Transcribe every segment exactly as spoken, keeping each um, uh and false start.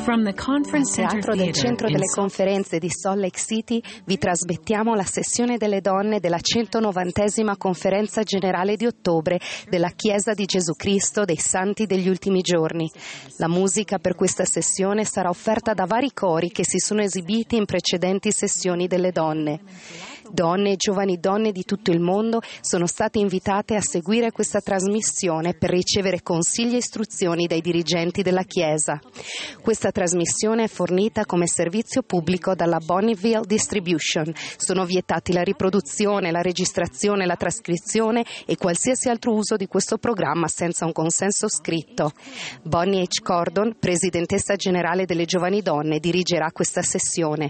Dal teatro del Centro delle Conferenze di Salt Lake City vi trasmettiamo la sessione delle donne della centonovantesima Conferenza Generale di ottobre della Chiesa di Gesù Cristo dei Santi degli Ultimi Giorni. La musica per questa sessione sarà offerta da vari cori che si sono esibiti in precedenti sessioni delle donne. Donne e giovani donne di tutto il mondo sono state invitate a seguire questa trasmissione per ricevere consigli e istruzioni dai dirigenti della Chiesa. Questa trasmissione è fornita come servizio pubblico dalla Bonneville Distribution. Sono vietati la riproduzione, la registrazione, la trascrizione e qualsiasi altro uso di questo programma senza un consenso scritto. Bonnie H. Cordon, presidentessa generale delle Giovani Donne, dirigerà questa sessione.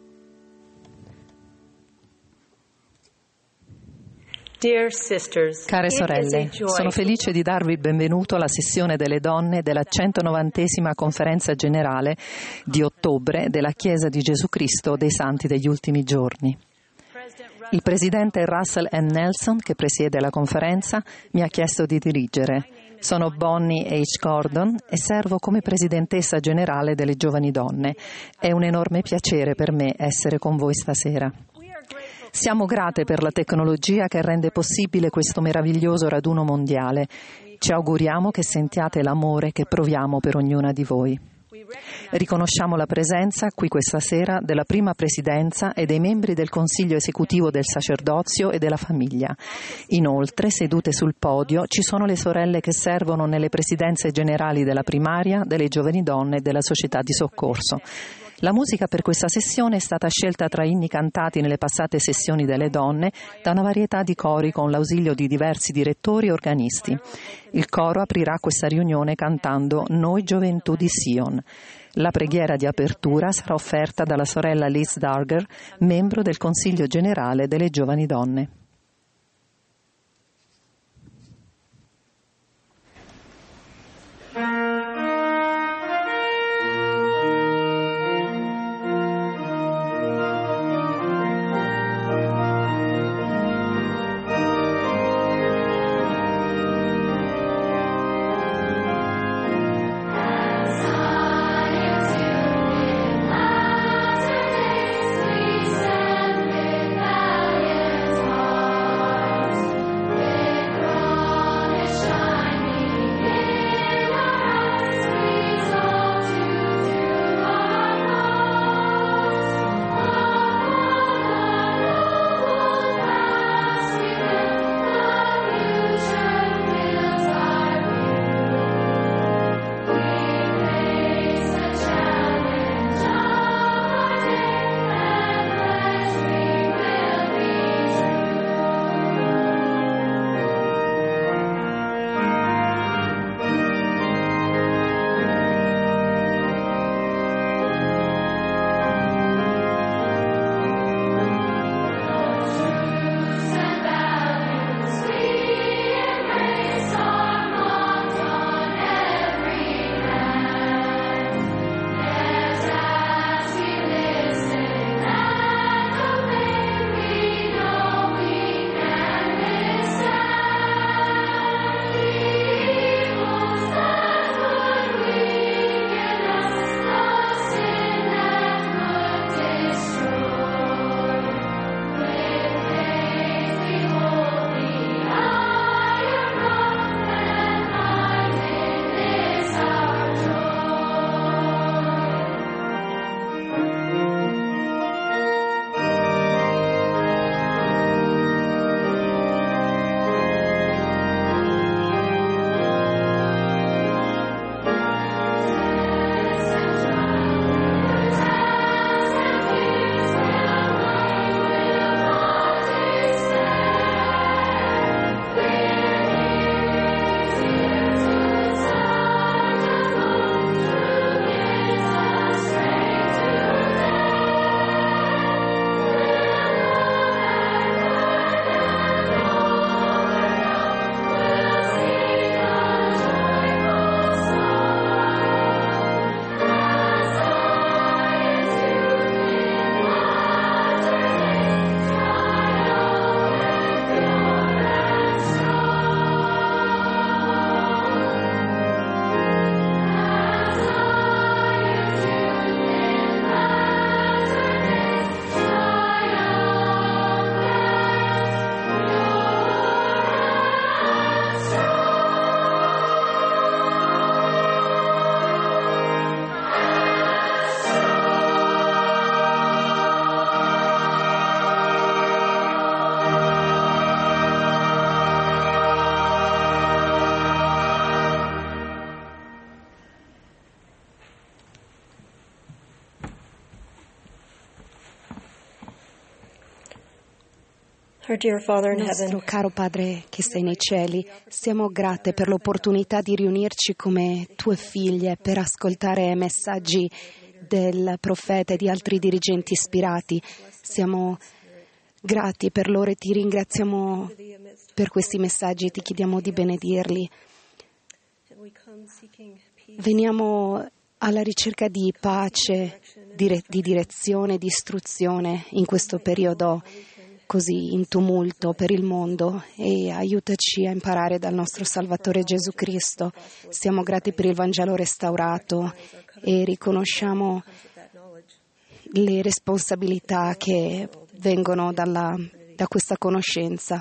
Care sorelle, sono felice di darvi il benvenuto alla sessione delle donne della centonovantesima Conferenza Generale di ottobre della Chiesa di Gesù Cristo dei Santi degli Ultimi Giorni. Il presidente Russell N. Nelson, che presiede la conferenza, mi ha chiesto di dirigere. Sono Bonnie H. Cordon e servo come presidentessa generale delle Giovani Donne. È un enorme piacere per me essere con voi stasera. Siamo grate per la tecnologia che rende possibile questo meraviglioso raduno mondiale. Ci auguriamo che sentiate l'amore che proviamo per ognuna di voi. Riconosciamo la presenza qui questa sera della prima presidenza e dei membri del Consiglio esecutivo del sacerdozio e della famiglia. Inoltre, sedute sul podio, ci sono le sorelle che servono nelle presidenze generali della primaria, delle giovani donne e della società di soccorso. La musica per questa sessione è stata scelta tra inni cantati nelle passate sessioni delle donne da una varietà di cori con l'ausilio di diversi direttori e organisti. Il coro aprirà questa riunione cantando Noi Gioventù di Sion. La preghiera di apertura sarà offerta dalla sorella Liz Darger, membro del Consiglio generale delle Giovani Donne. Oh Nostro caro Padre che sei nei cieli, siamo grate per l'opportunità di riunirci come tue figlie per ascoltare messaggi del profeta e di altri dirigenti ispirati. Siamo grati per loro e ti ringraziamo per questi messaggi e ti chiediamo di benedirli. Veniamo alla ricerca di pace, di, di direzione, di istruzione in questo periodo così in tumulto per il mondo, e aiutaci a imparare dal nostro Salvatore Gesù Cristo. Siamo grati per il Vangelo restaurato e riconosciamo le responsabilità che vengono dalla, da questa conoscenza.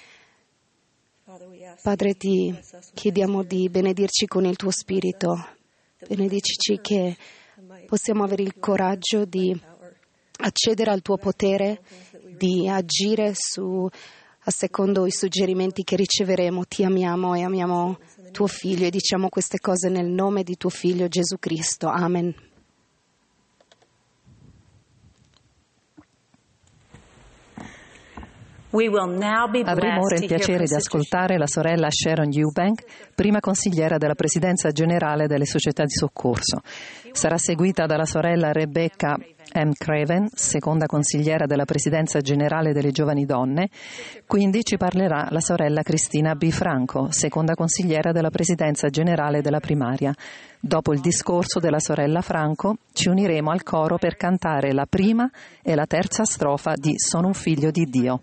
Padre, ti chiediamo di benedirci con il tuo Spirito, benedicici che possiamo avere il coraggio di accedere al tuo potere, di agire su, a secondo i suggerimenti che riceveremo. Ti amiamo e amiamo tuo Figlio e diciamo queste cose nel nome di tuo Figlio Gesù Cristo. Amen. Avremo ora il piacere di ascoltare la sorella Sharon Eubank, prima consigliera della Presidenza Generale delle Società di Soccorso. Sarà seguita dalla sorella Rebecca M. Craven, seconda consigliera della Presidenza Generale delle Giovani Donne. Quindi ci parlerà la sorella Cristina B. Franco, seconda consigliera della Presidenza Generale della Primaria. Dopo il discorso della sorella Franco, ci uniremo al coro per cantare la prima e la terza strofa di Sono un figlio di Dio.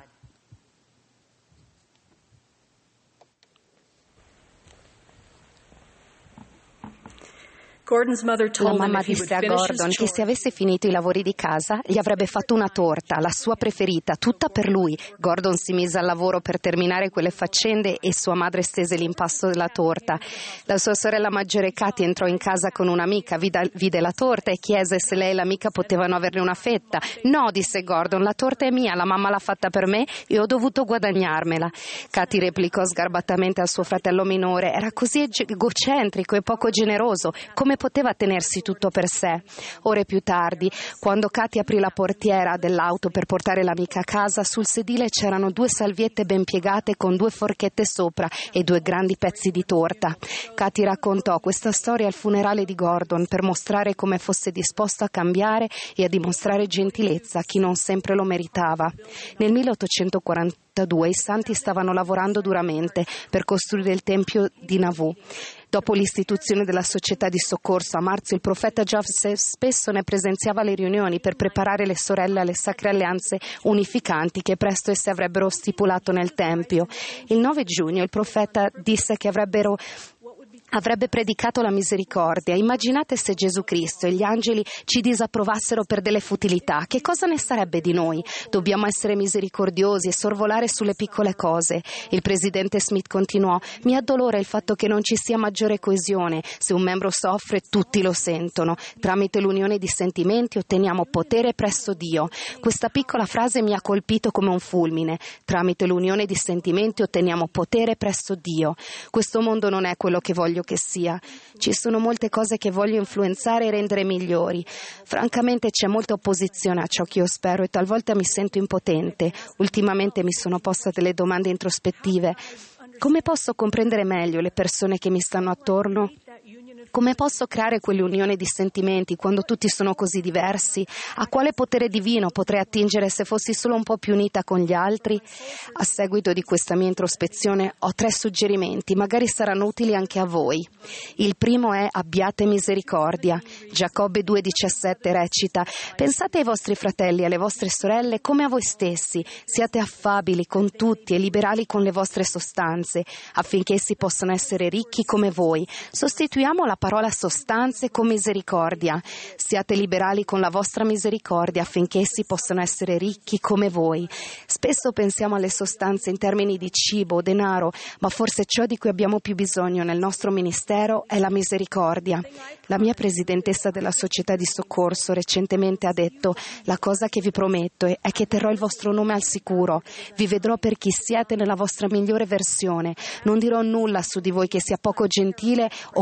La mamma disse a Gordon che se avesse finito i lavori di casa gli avrebbe fatto una torta, la sua preferita, tutta per lui. Gordon si mise al lavoro per terminare quelle faccende e sua madre stese l'impasto della torta. La sua sorella maggiore Katie entrò in casa con un'amica, vide, vide la torta e chiese se lei e l'amica potevano averne una fetta. No, disse Gordon, la torta è mia, la mamma l'ha fatta per me e ho dovuto guadagnarmela. Katie replicò sgarbatamente al suo fratello minore, era così egocentrico e poco generoso, come poteva tenersi tutto per sé. Ore più tardi, quando Katie aprì la portiera dell'auto per portare l'amica a casa, sul sedile c'erano due salviette ben piegate con due forchette sopra e due grandi pezzi di torta. Katie raccontò questa storia al funerale di Gordon per mostrare come fosse disposto a cambiare e a dimostrare gentilezza a chi non sempre lo meritava. Nel milleottocentoquarantadue i santi stavano lavorando duramente per costruire il tempio di Nauvoo. Dopo l'istituzione della società di soccorso a marzo, il profeta Joseph spesso ne presenziava alle riunioni per preparare le sorelle alle sacre alleanze unificanti che presto esse avrebbero stipulato nel Tempio. Il nove giugno il profeta disse che avrebbero avrebbe predicato la misericordia. Immaginate se Gesù Cristo e gli angeli ci disapprovassero per delle futilità. Che cosa ne sarebbe di noi? Dobbiamo essere misericordiosi e sorvolare sulle piccole cose. Il presidente Smith continuò: mi addolora il fatto che non ci sia maggiore coesione. Se un membro soffre, tutti lo sentono. Tramite l'unione di sentimenti otteniamo potere presso Dio. Questa piccola frase mi ha colpito come un fulmine. Tramite l'unione di sentimenti otteniamo potere presso Dio. Questo mondo non è quello che voglio che sia. Ci sono molte cose che voglio influenzare e rendere migliori. Francamente c'è molta opposizione a ciò che io spero e talvolta mi sento impotente. Ultimamente mi sono posta delle domande introspettive. Come posso comprendere meglio le persone che mi stanno attorno? Come posso creare quell'unione di sentimenti quando tutti sono così diversi? A quale potere divino potrei attingere se fossi solo un po' più unita con gli altri? A seguito di questa mia introspezione ho tre suggerimenti, magari saranno utili anche a voi. Il primo è: abbiate misericordia. Giacobbe due diciassette recita: pensate ai vostri fratelli e alle vostre sorelle come a voi stessi, siate affabili con tutti e liberali con le vostre sostanze, affinché essi possano essere ricchi come voi. Sostituiamo la parola sostanze con misericordia. Siate liberali con la vostra misericordia affinché essi possano essere ricchi come voi. Spesso pensiamo alle sostanze in termini di cibo o denaro, ma forse ciò di cui abbiamo più bisogno nel nostro ministero è la misericordia. La mia presidentessa della società di soccorso recentemente ha detto: la cosa che vi prometto è che terrò il vostro nome al sicuro. Vi vedrò per chi siete nella vostra migliore versione. Non dirò nulla su di voi che sia poco gentile o che non vi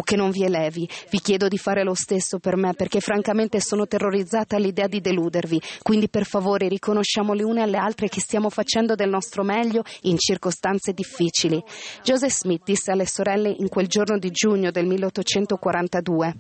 elevi. Vi chiedo di fare lo stesso per me, perché francamente sono terrorizzata all'idea di deludervi. Quindi per favore riconosciamo le une alle altre che stiamo facendo del nostro meglio in circostanze difficili. Joseph Smith disse alle sorelle in quel giorno di giugno del milleottocentoquarantadue: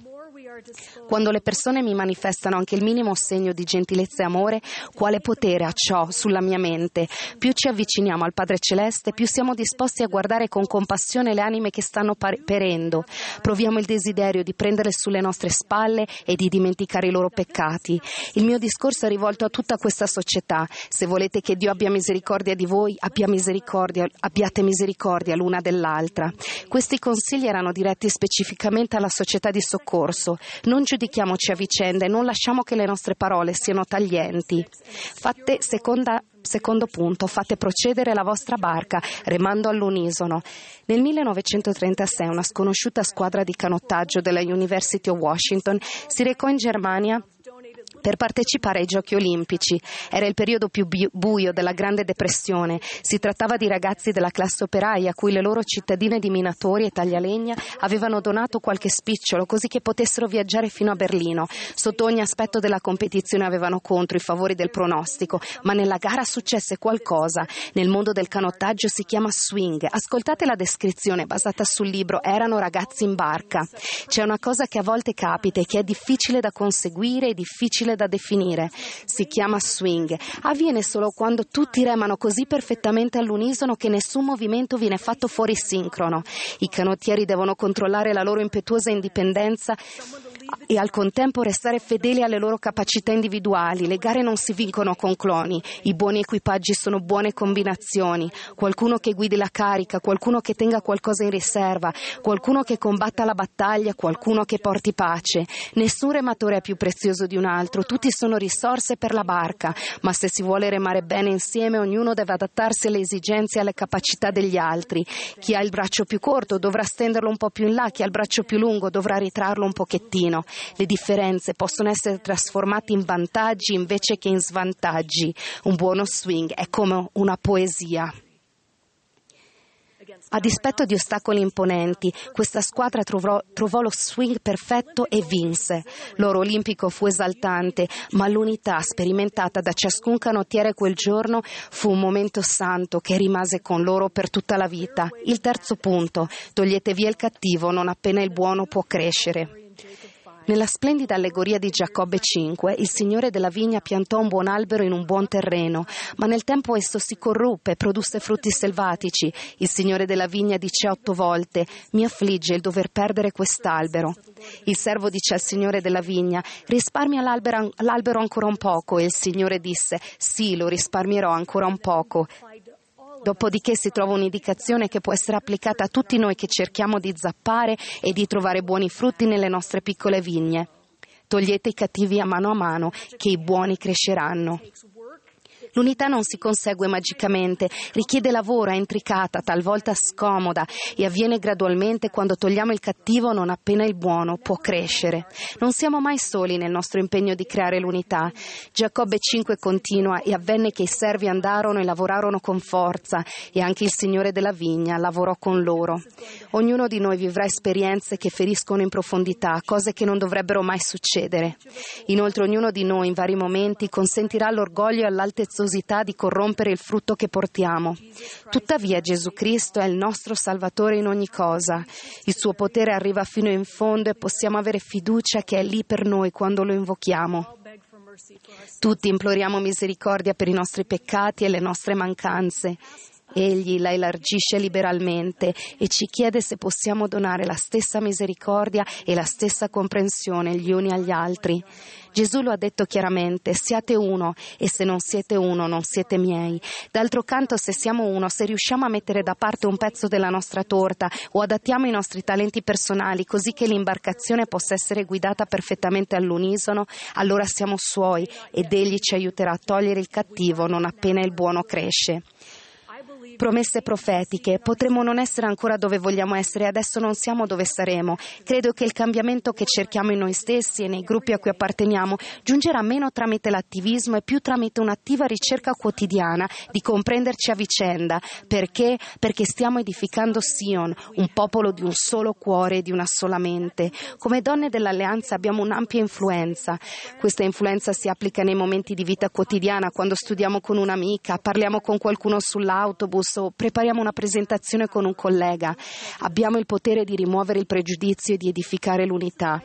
quando le persone mi manifestano anche il minimo segno di gentilezza e amore, quale potere ha ciò sulla mia mente? Più ci avviciniamo al Padre Celeste, più siamo disposti a guardare con compassione le anime che stanno perendo. Proviamo il desiderio di prenderle sulle nostre spalle e di dimenticare i loro peccati. Il mio discorso è rivolto a tutta questa società. Se volete che Dio abbia misericordia di voi, abbia misericordia, abbiate misericordia l'una dell'altra. Questi consigli erano diretti specificamente alla società di soccorso. Non giudichiamoci a vicenda e non lasciamo che le nostre parole siano taglienti. Fate, seconda, secondo punto, fate procedere la vostra barca remando all'unisono. Nel millenovecentotrentasei una sconosciuta squadra di canottaggio della University of Washington si recò in Germania per partecipare ai Giochi Olimpici. Era il periodo più buio della Grande Depressione. Si trattava di ragazzi della classe operaia a cui le loro cittadine di minatori e taglialegna avevano donato qualche spicciolo così che potessero viaggiare fino a Berlino. Sotto ogni aspetto della competizione avevano contro i favori del pronostico, ma nella gara successe qualcosa. Nel mondo del canottaggio si chiama swing. Ascoltate la descrizione basata sul libro Erano ragazzi in barca. C'è una cosa che a volte capita e che è difficile da conseguire e difficile da definire. Si chiama swing. Avviene solo quando tutti remano così perfettamente all'unisono che nessun movimento viene fatto fuori sincrono. I canottieri devono controllare la loro impetuosa indipendenza e al contempo restare fedeli alle loro capacità individuali. Le gare non si vincono con cloni. I buoni equipaggi sono buone combinazioni. Qualcuno che guidi la carica, qualcuno che tenga qualcosa in riserva, qualcuno che combatta la battaglia, qualcuno che porti pace. Nessun rematore è più prezioso di un altro, tutti sono risorse per la barca, ma se si vuole remare bene insieme ognuno deve adattarsi alle esigenze e alle capacità degli altri. Chi ha il braccio più corto dovrà stenderlo un po' più in là, chi ha il braccio più lungo dovrà ritrarlo un pochettino. Le differenze possono essere trasformate in vantaggi invece che in svantaggi. Un buono swing è come una poesia. A dispetto di ostacoli imponenti, questa squadra trovò, trovò lo swing perfetto e vinse. L'oro olimpico fu esaltante, ma l'unità sperimentata da ciascun canottiere quel giorno fu un momento santo che rimase con loro per tutta la vita. Il terzo punto: togliete via il cattivo non appena il buono può crescere. Nella splendida allegoria di Giacobbe cinque, il Signore della vigna piantò un buon albero in un buon terreno, ma nel tempo esso si corruppe e produsse frutti selvatici. Il Signore della vigna dice otto volte: mi affligge il dover perdere quest'albero. Il servo dice al Signore della vigna: risparmia l'albero, l'albero ancora un poco, e il Signore disse: sì, lo risparmierò ancora un poco. Dopodiché si trova un'indicazione che può essere applicata a tutti noi che cerchiamo di zappare e di trovare buoni frutti nelle nostre piccole vigne. Togliete i cattivi a mano a mano, che i buoni cresceranno. L'unità non si consegue magicamente, richiede lavoro, è intricata, talvolta scomoda e avviene gradualmente quando togliamo il cattivo non appena il buono può crescere. Non siamo mai soli nel nostro impegno di creare l'unità. Giacobbe cinque continua: e avvenne che i servi andarono e lavorarono con forza e anche il Signore della vigna lavorò con loro. Ognuno di noi vivrà esperienze che feriscono in profondità, cose che non dovrebbero mai succedere. Inoltre ognuno di noi in vari momenti consentirà all'orgoglio e all'altezza di corrompere il frutto che portiamo. Tuttavia Gesù Cristo è il nostro Salvatore in ogni cosa. Il suo potere arriva fino in fondo e possiamo avere fiducia che è lì per noi quando lo invochiamo. Tutti imploriamo misericordia per i nostri peccati e le nostre mancanze. Egli la elargisce liberalmente e ci chiede se possiamo donare la stessa misericordia e la stessa comprensione gli uni agli altri. Gesù lo ha detto chiaramente: siate uno, e se non siete uno non siete miei. D'altro canto, se siamo uno, se riusciamo a mettere da parte un pezzo della nostra torta o adattiamo i nostri talenti personali così che l'imbarcazione possa essere guidata perfettamente all'unisono, allora siamo suoi ed egli ci aiuterà a togliere il cattivo non appena il buono cresce. promesse profetiche. Potremmo non essere ancora dove vogliamo essere, adesso non siamo dove saremo. Credo che il cambiamento che cerchiamo in noi stessi e nei gruppi a cui apparteniamo giungerà meno tramite l'attivismo e più tramite un'attiva ricerca quotidiana di comprenderci a vicenda. Perché? Perché stiamo edificando Sion, un popolo di un solo cuore e di una sola mente. Come donne dell'Alleanza abbiamo un'ampia influenza. Questa influenza si applica nei momenti di vita quotidiana, quando studiamo con un'amica, parliamo con qualcuno sull'autobus o prepariamo una presentazione con un collega. Abbiamo il potere di rimuovere il pregiudizio e di edificare l'unità.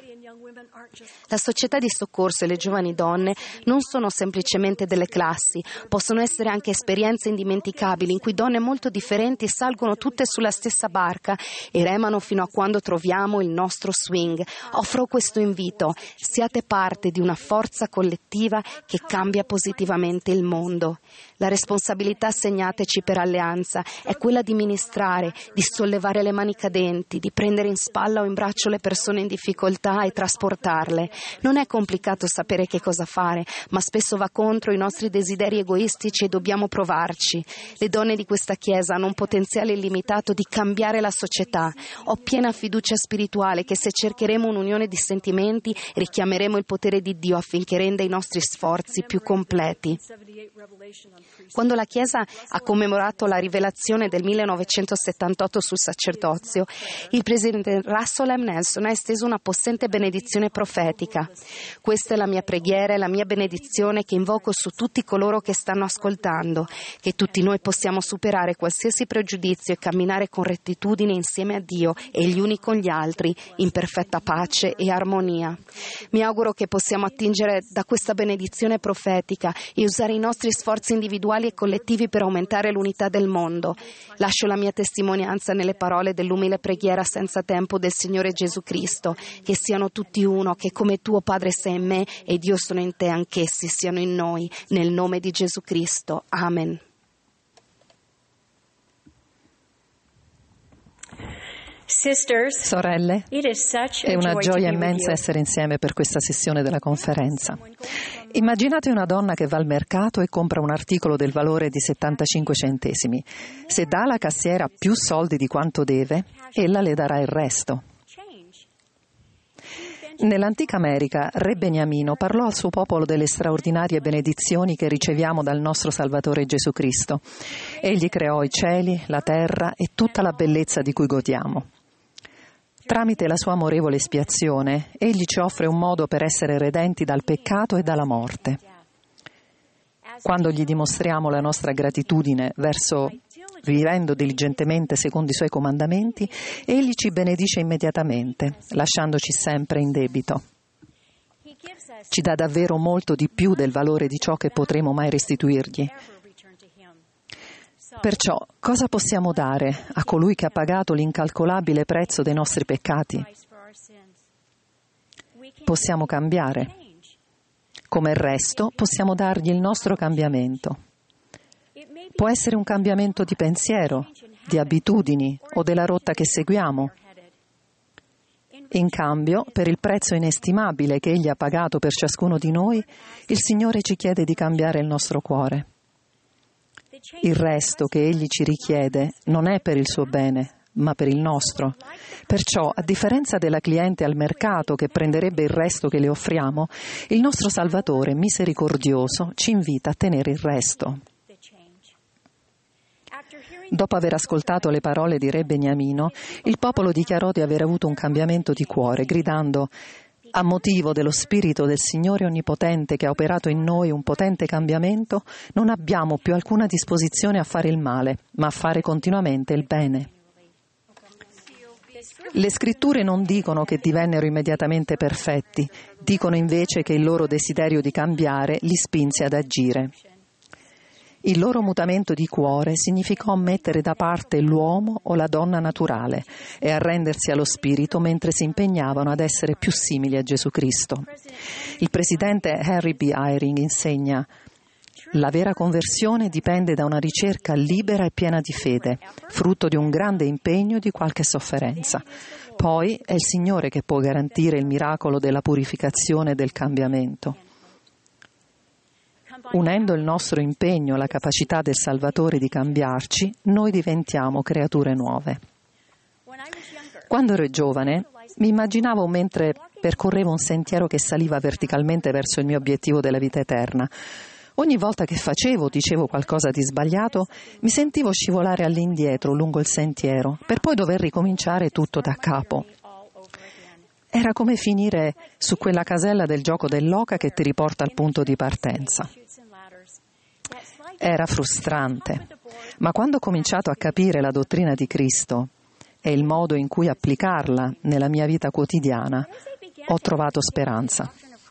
La società di soccorso e le giovani donne non sono semplicemente delle classi, possono essere anche esperienze indimenticabili in cui donne molto differenti salgono tutte sulla stessa barca e remano fino a quando troviamo il nostro swing. Offro questo invito: siate parte di una forza collettiva che cambia positivamente il mondo. La responsabilità assegnateci per Alleanza è quella di ministrare, di sollevare le mani cadenti, di prendere in spalla o in braccio le persone in difficoltà e trasportarle. Non è complicato sapere che cosa fare, ma spesso va contro i nostri desideri egoistici e dobbiamo provarci. Le donne di questa Chiesa hanno un potenziale illimitato di cambiare la società. Ho piena fiducia spirituale che se cercheremo un'unione di sentimenti richiameremo il potere di Dio affinché renda i nostri sforzi più completi. Quando la Chiesa ha commemorato la rivelazione del millenovecentosettantotto sul sacerdozio, il presidente Russell M. Nelson ha esteso una possente benedizione profetica. Questa è la mia preghiera e la mia benedizione che invoco su tutti coloro che stanno ascoltando, che tutti noi possiamo superare qualsiasi pregiudizio e camminare con rettitudine insieme a Dio e gli uni con gli altri, in perfetta pace e armonia. Mi auguro che possiamo attingere da questa benedizione profetica e usare i nostri sforzi individuali e collettivi per aumentare l'unità del mondo. Lascio la mia testimonianza nelle parole dell'umile preghiera senza tempo del Signore Gesù Cristo: che siano tutti uno, che come tuo Padre sei in me ed io sono in te, anch'essi siano in noi, nel nome di Gesù Cristo. Amen. Sorelle, è una gioia immensa essere insieme per questa sessione della conferenza. Immaginate una donna che va al mercato e compra un articolo del valore di settantacinque centesimi. Se dà alla cassiera più soldi di quanto deve, ella le darà il resto. Nell'antica America, Re Beniamino parlò al suo popolo delle straordinarie benedizioni che riceviamo dal nostro Salvatore Gesù Cristo. Egli creò i cieli, la terra e tutta la bellezza di cui godiamo. Tramite la sua amorevole espiazione, Egli ci offre un modo per essere redenti dal peccato e dalla morte. Quando gli dimostriamo la nostra gratitudine verso vivendo diligentemente secondo i Suoi comandamenti, Egli ci benedice immediatamente, lasciandoci sempre in debito. Ci dà davvero molto di più del valore di ciò che potremo mai restituirgli. Perciò, cosa possiamo dare a colui che ha pagato l'incalcolabile prezzo dei nostri peccati? Possiamo cambiare. Come il resto, possiamo dargli il nostro cambiamento. Può essere un cambiamento di pensiero, di abitudini o della rotta che seguiamo. In cambio, per il prezzo inestimabile che Egli ha pagato per ciascuno di noi, il Signore ci chiede di cambiare il nostro cuore. Il resto che Egli ci richiede non è per il suo bene, ma per il nostro. Perciò, a differenza della cliente al mercato che prenderebbe il resto che le offriamo, il nostro Salvatore misericordioso ci invita a tenere il resto. Dopo aver ascoltato le parole di Re Beniamino, il popolo dichiarò di aver avuto un cambiamento di cuore, gridando: a motivo dello Spirito del Signore Onnipotente che ha operato in noi un potente cambiamento, non abbiamo più alcuna disposizione a fare il male, ma a fare continuamente il bene. Le scritture non dicono che divennero immediatamente perfetti, dicono invece che il loro desiderio di cambiare li spinse ad agire. Il loro mutamento di cuore significò mettere da parte l'uomo o la donna naturale e arrendersi allo Spirito mentre si impegnavano ad essere più simili a Gesù Cristo. Il presidente Henry B. Eyring insegna: la vera conversione dipende da una ricerca libera e piena di fede, frutto di un grande impegno e di qualche sofferenza. Poi è il Signore che può garantire il miracolo della purificazione e del cambiamento. Unendo il nostro impegno alla capacità del Salvatore di cambiarci, noi diventiamo creature nuove. Quando ero giovane, mi immaginavo mentre percorrevo un sentiero che saliva verticalmente verso il mio obiettivo della vita eterna. Ogni volta che facevo o dicevo qualcosa di sbagliato, mi sentivo scivolare all'indietro lungo il sentiero, per poi dover ricominciare tutto da capo. Era come finire su quella casella del gioco dell'oca che ti riporta al punto di partenza. Era frustrante, ma quando ho cominciato a capire la dottrina di Cristo e il modo in cui applicarla nella mia vita quotidiana, ho trovato speranza.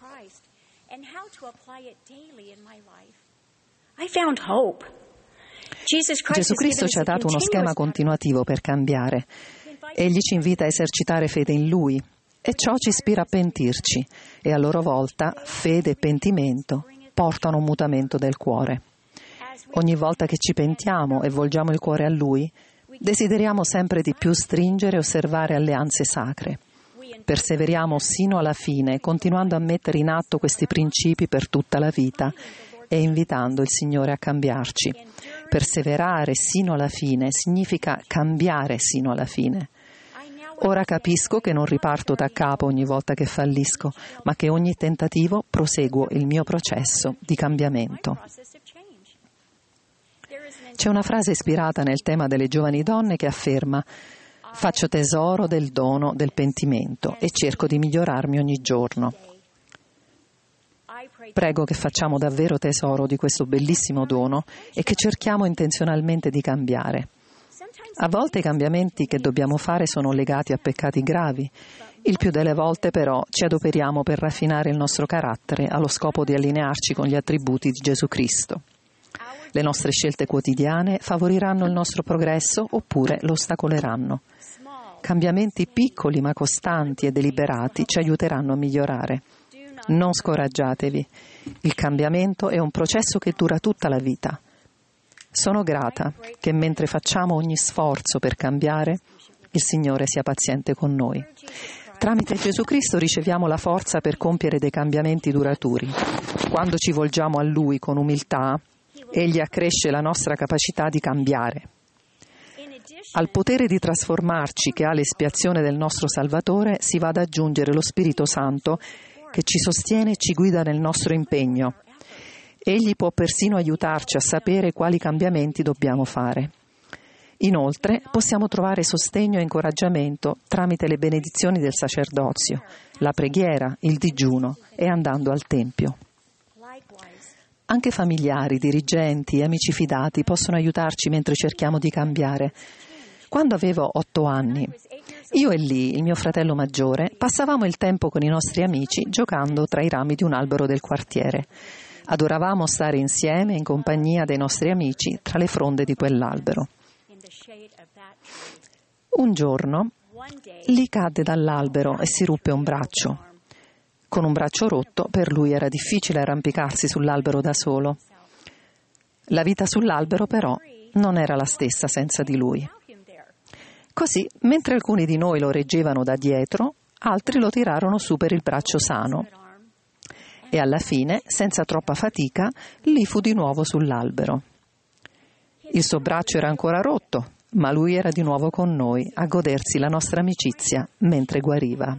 Gesù Cristo ci ha dato uno schema continuativo per cambiare. Egli ci invita a esercitare fede in Lui e ciò ci ispira a pentirci e a loro volta fede e pentimento portano un mutamento del cuore. Ogni volta che ci pentiamo e volgiamo il cuore a Lui, desideriamo sempre di più stringere e osservare alleanze sacre. Perseveriamo sino alla fine, continuando a mettere in atto questi principi per tutta la vita e invitando il Signore a cambiarci. Perseverare sino alla fine significa cambiare sino alla fine. Ora capisco che non riparto da capo ogni volta che fallisco, ma che ogni tentativo proseguo il mio processo di cambiamento. C'è una frase ispirata nel tema delle giovani donne che afferma: faccio tesoro del dono del pentimento e cerco di migliorarmi ogni giorno. Prego che facciamo davvero tesoro di questo bellissimo dono e che cerchiamo intenzionalmente di cambiare. A volte i cambiamenti che dobbiamo fare sono legati a peccati gravi. Il più delle volte però ci adoperiamo per raffinare il nostro carattere allo scopo di allinearci con gli attributi di Gesù Cristo. Le nostre scelte quotidiane favoriranno il nostro progresso oppure lo ostacoleranno. Cambiamenti piccoli ma costanti e deliberati ci aiuteranno a migliorare. Non scoraggiatevi. Il cambiamento è un processo che dura tutta la vita. Sono grata che mentre facciamo ogni sforzo per cambiare, il Signore sia paziente con noi. Tramite Gesù Cristo riceviamo la forza per compiere dei cambiamenti duraturi. Quando ci volgiamo a Lui con umiltà, Egli accresce la nostra capacità di cambiare. Al potere di trasformarci che ha l'espiazione del nostro Salvatore si va ad aggiungere lo Spirito Santo che ci sostiene e ci guida nel nostro impegno. Egli può persino aiutarci a sapere quali cambiamenti dobbiamo fare. Inoltre, possiamo trovare sostegno e incoraggiamento tramite le benedizioni del sacerdozio, la preghiera, il digiuno e andando al Tempio. Anche familiari, dirigenti e amici fidati possono aiutarci mentre cerchiamo di cambiare. Quando avevo otto anni, io e Lee, il mio fratello maggiore, passavamo il tempo con i nostri amici giocando tra i rami di un albero del quartiere. Adoravamo stare insieme in compagnia dei nostri amici tra le fronde di quell'albero. Un giorno, Lee cadde dall'albero e si ruppe un braccio. Con un braccio rotto, per lui era difficile arrampicarsi sull'albero da solo. La vita sull'albero, però, non era la stessa senza di lui. Così, mentre alcuni di noi lo reggevano da dietro, altri lo tirarono su per il braccio sano. E alla fine, senza troppa fatica, Lee fu di nuovo sull'albero. Il suo braccio era ancora rotto, ma lui era di nuovo con noi a godersi la nostra amicizia mentre guariva.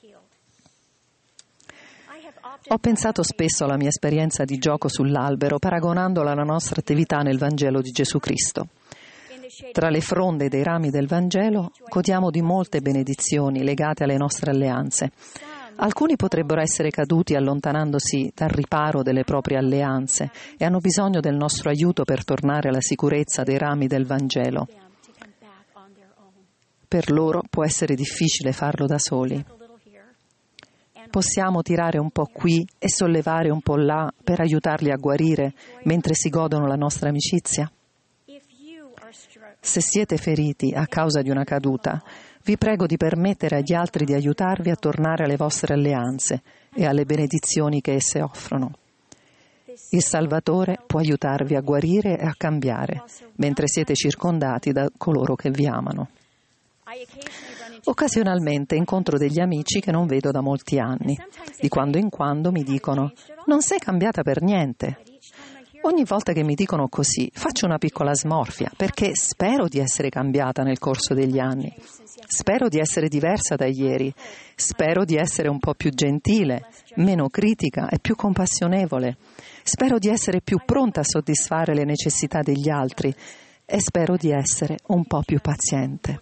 Ho pensato spesso alla mia esperienza di gioco sull'albero, paragonandola alla nostra attività nel Vangelo di Gesù Cristo. Tra le fronde dei rami del Vangelo godiamo di molte benedizioni legate alle nostre alleanze. Alcuni potrebbero essere caduti allontanandosi dal riparo delle proprie alleanze e hanno bisogno del nostro aiuto per tornare alla sicurezza dei rami del Vangelo. Per loro può essere difficile farlo da soli. Possiamo tirare un po' qui e sollevare un po' là per aiutarli a guarire mentre si godono la nostra amicizia? Se siete feriti a causa di una caduta, vi prego di permettere agli altri di aiutarvi a tornare alle vostre alleanze e alle benedizioni che esse offrono. Il Salvatore può aiutarvi a guarire e a cambiare, mentre siete circondati da coloro che vi amano. Occasionalmente incontro degli amici che non vedo da molti anni. Di quando in quando mi dicono: non sei cambiata per niente. Ogni volta che mi dicono così, faccio una piccola smorfia, perché spero di essere cambiata nel corso degli anni. Spero di essere diversa da ieri. Spero di essere un po' più gentile, meno critica e più compassionevole. Spero di essere più pronta a soddisfare le necessità degli altri e spero di essere un po' più paziente.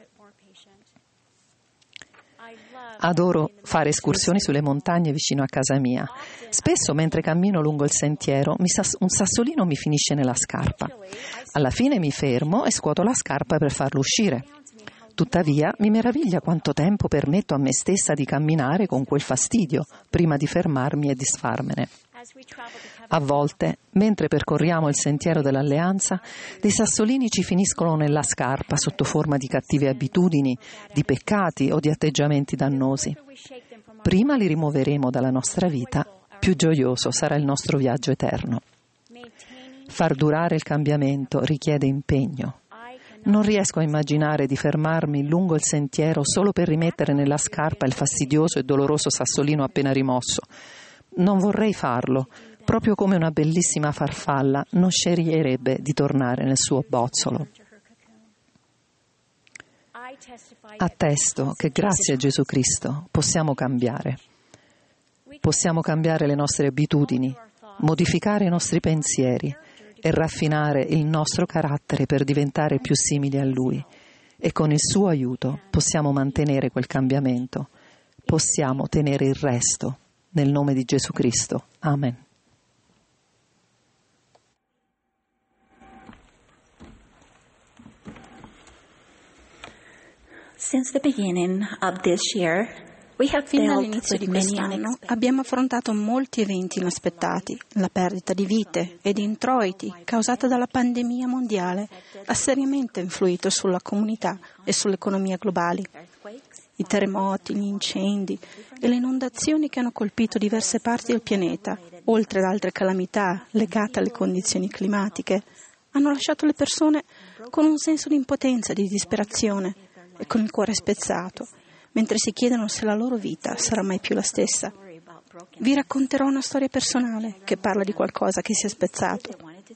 Adoro fare escursioni sulle montagne vicino a casa mia. Spesso, mentre cammino lungo il sentiero, mi sass- un sassolino mi finisce nella scarpa. Alla fine mi fermo e scuoto la scarpa per farlo uscire. Tuttavia, mi meraviglia quanto tempo permetto a me stessa di camminare con quel fastidio prima di fermarmi e disfarmene. A volte, mentre percorriamo il sentiero dell'alleanza, dei sassolini ci finiscono nella scarpa sotto forma di cattive abitudini, di peccati o di atteggiamenti dannosi. Prima li rimuoveremo dalla nostra vita, più gioioso sarà il nostro viaggio eterno. Far durare il cambiamento richiede impegno. Non riesco a immaginare di fermarmi lungo il sentiero solo per rimettere nella scarpa il fastidioso e doloroso sassolino appena rimosso. Non vorrei farlo, proprio come una bellissima farfalla non sceglierebbe di tornare nel suo bozzolo. Attesto che grazie a Gesù Cristo possiamo cambiare. Possiamo cambiare le nostre abitudini, modificare i nostri pensieri e raffinare il nostro carattere per diventare più simili a Lui. E con il suo aiuto possiamo mantenere quel cambiamento. Possiamo tenere il resto. Nel nome di Gesù Cristo. Amen. Since the beginning of this year, we have Fin dealt dall'inizio with di many quest'anno unexpected. abbiamo affrontato molti eventi inaspettati, la perdita di vite e di introiti causata dalla pandemia mondiale ha seriamente influito sulla comunità e sull'economia globali. I terremoti, gli incendi e le inondazioni che hanno colpito diverse parti del pianeta, oltre ad altre calamità legate alle condizioni climatiche, hanno lasciato le persone con un senso di impotenza e di disperazione e con il cuore spezzato, mentre si chiedono se la loro vita sarà mai più la stessa. Vi racconterò una storia personale che parla di qualcosa che si è spezzato.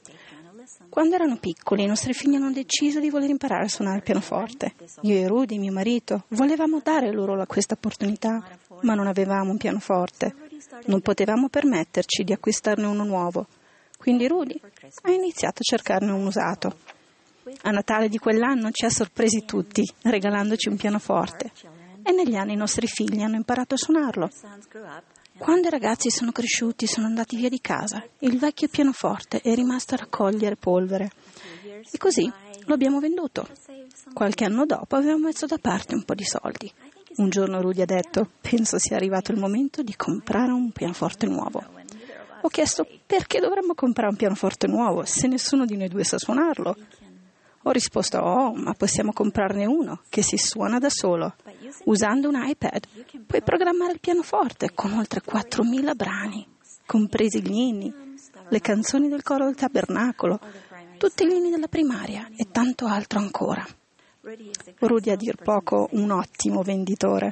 Quando erano piccoli, i nostri figli hanno deciso di voler imparare a suonare il pianoforte. Io e Rudy, mio marito, volevamo dare loro questa opportunità, ma non avevamo un pianoforte. Non potevamo permetterci di acquistarne uno nuovo. Quindi Rudy ha iniziato a cercarne un usato. A Natale di quell'anno ci ha sorpresi tutti, regalandoci un pianoforte. E negli anni i nostri figli hanno imparato a suonarlo. Quando i ragazzi sono cresciuti, sono andati via di casa. Il vecchio pianoforte è rimasto a raccogliere polvere. E così lo abbiamo venduto. Qualche anno dopo avevamo messo da parte un po' di soldi. Un giorno Rudy ha detto: penso sia arrivato il momento di comprare un pianoforte nuovo. Ho chiesto: perché dovremmo comprare un pianoforte nuovo se nessuno di noi due sa suonarlo? Ho risposto: oh, ma possiamo comprarne uno che si suona da solo. Usando un iPad puoi programmare il pianoforte con oltre quattromila brani, compresi gli inni, le canzoni del coro del tabernacolo, tutti gli inni della primaria e tanto altro ancora. Rudy è a dir poco un ottimo venditore.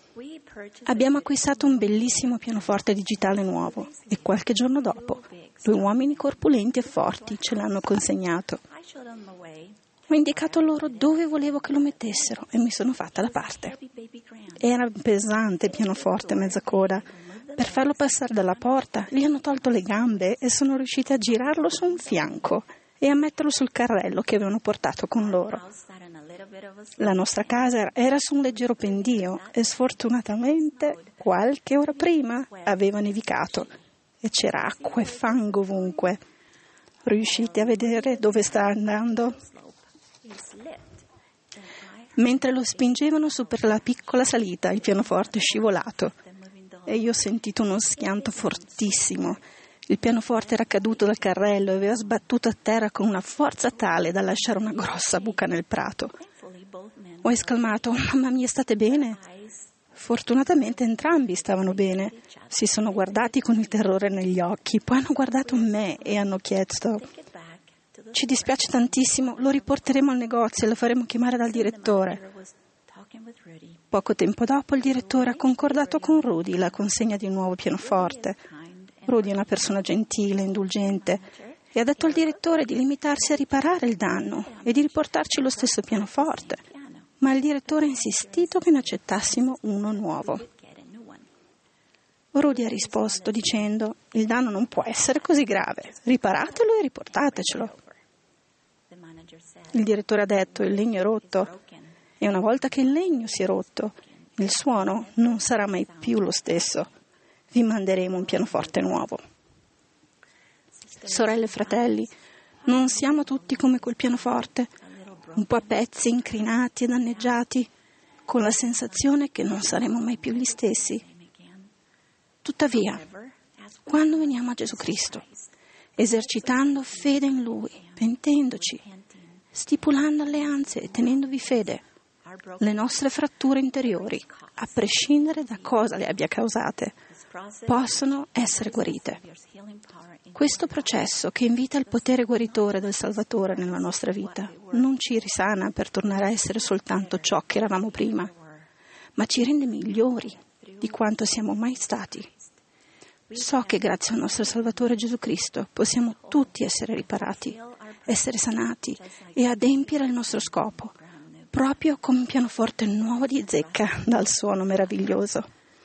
Abbiamo acquistato un bellissimo pianoforte digitale nuovo e qualche giorno dopo due uomini corpulenti e forti ce l'hanno consegnato. Ho indicato loro dove volevo che lo mettessero e mi sono fatta da parte. Era pesante il pianoforte a mezza coda. Per farlo passare dalla porta gli hanno tolto le gambe e sono riusciti a girarlo su un fianco e a metterlo sul carrello che avevano portato con loro. La nostra casa era su un leggero pendio e sfortunatamente qualche ora prima aveva nevicato e c'era acqua e fango ovunque. Riuscite a vedere dove sta andando? Mentre lo spingevano su per la piccola salita, il pianoforte è scivolato e io ho sentito uno schianto fortissimo. Il pianoforte era caduto dal carrello e aveva sbattuto a terra con una forza tale da lasciare una grossa buca nel prato. Ho esclamato: mamma mia, state bene? Fortunatamente entrambi stavano bene. Si sono guardati con il terrore negli occhi, poi hanno guardato me e hanno chiesto: ci dispiace tantissimo, lo riporteremo al negozio e lo faremo chiamare dal direttore. Poco tempo dopo il direttore ha concordato con Rudy la consegna di un nuovo pianoforte. Rudy è una persona gentile, indulgente, e ha detto al direttore di limitarsi a riparare il danno e di riportarci lo stesso pianoforte. Ma il direttore ha insistito che ne accettassimo uno nuovo. Rudy ha risposto dicendo: il danno non può essere così grave, riparatelo e riportatecelo. Il direttore ha detto: il legno è rotto, e una volta che il legno si è rotto, il suono non sarà mai più lo stesso. Vi manderemo un pianoforte nuovo. Sorelle e fratelli, non siamo tutti come quel pianoforte, un po' a pezzi, incrinati e danneggiati, con la sensazione che non saremo mai più gli stessi. Tuttavia, quando veniamo a Gesù Cristo, esercitando fede in Lui, pentendoci, stipulando alleanze e tenendovi fede, le nostre fratture interiori, a prescindere da cosa le abbia causate, possono essere guarite. Questo processo che invita il potere guaritore del Salvatore nella nostra vita non ci risana per tornare a essere soltanto ciò che eravamo prima, ma ci rende migliori di quanto siamo mai stati. So che grazie al nostro Salvatore Gesù Cristo possiamo tutti essere riparati, essere sanati e adempiere il nostro scopo, proprio come un pianoforte nuovo di zecca dal suono meraviglioso.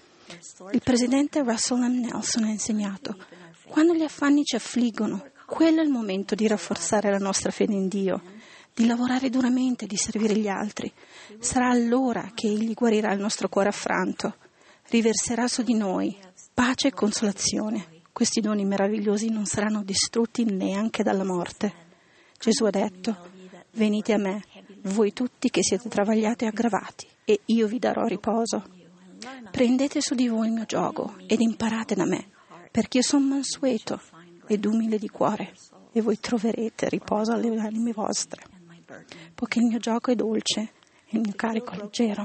Il presidente Russell M. Nelson ha insegnato: quando gli affanni ci affliggono, quello è il momento di rafforzare la nostra fede in Dio, di lavorare duramente, di servire gli altri. Sarà allora che Egli guarirà il nostro cuore affranto, riverserà su di noi pace e consolazione. Questi doni meravigliosi non saranno distrutti neanche dalla morte. Gesù ha detto: venite a me, voi tutti che siete travagliati e aggravati, e io vi darò riposo. Prendete su di voi il mio giogo ed imparate da me, perché io sono mansueto ed umile di cuore, e voi troverete riposo alle anime vostre, poiché il mio giogo è dolce e il mio carico è leggero.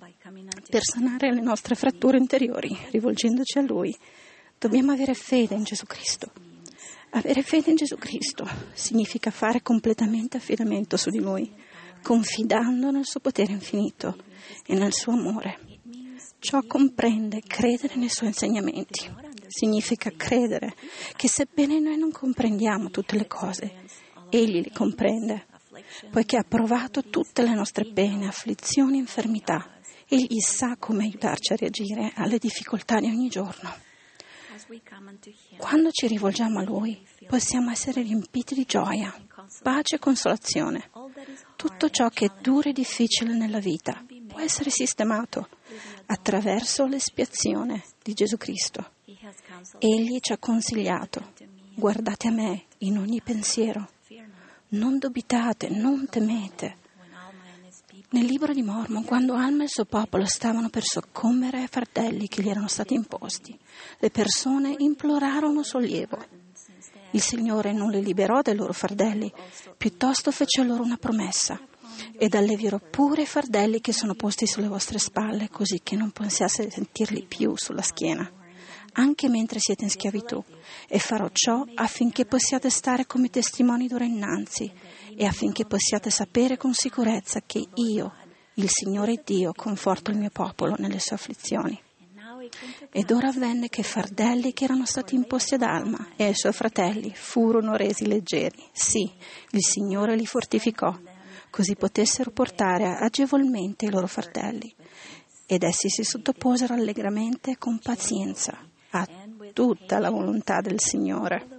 Per sanare le nostre fratture interiori, rivolgendoci a Lui, dobbiamo avere fede in Gesù Cristo. Avere fede in Gesù Cristo significa fare completamente affidamento su di Lui, confidando nel suo potere infinito e nel suo amore. Ciò comprende credere nei suoi insegnamenti. Significa credere che sebbene noi non comprendiamo tutte le cose, Egli le comprende, poiché ha provato tutte le nostre pene, afflizioni e infermità. Egli sa come aiutarci a reagire alle difficoltà di ogni giorno. Quando ci rivolgiamo a Lui, possiamo essere riempiti di gioia, pace e consolazione. Tutto ciò che è duro e difficile nella vita può essere sistemato attraverso l'espiazione di Gesù Cristo. Egli ci ha consigliato: guardate a me in ogni pensiero, non dubitate, non temete. Nel libro di Mormon, quando Alma e il suo popolo stavano per soccombere ai fardelli che gli erano stati imposti, le persone implorarono sollievo. Il Signore non li liberò dai loro fardelli, piuttosto fece loro una promessa: ed allevierò pure i fardelli che sono posti sulle vostre spalle, così che non possiate sentirli più sulla schiena, anche mentre siete in schiavitù, e farò ciò affinché possiate stare come testimoni d'ora innanzi e affinché possiate sapere con sicurezza che io, il Signore Dio, conforto il mio popolo nelle sue afflizioni. Ed ora avvenne che i fardelli che erano stati imposti ad Alma e ai suoi fratelli furono resi leggeri. Sì, il Signore li fortificò, così potessero portare agevolmente i loro fardelli. Ed essi si sottoposero allegramente e con pazienza a tutta la volontà del Signore.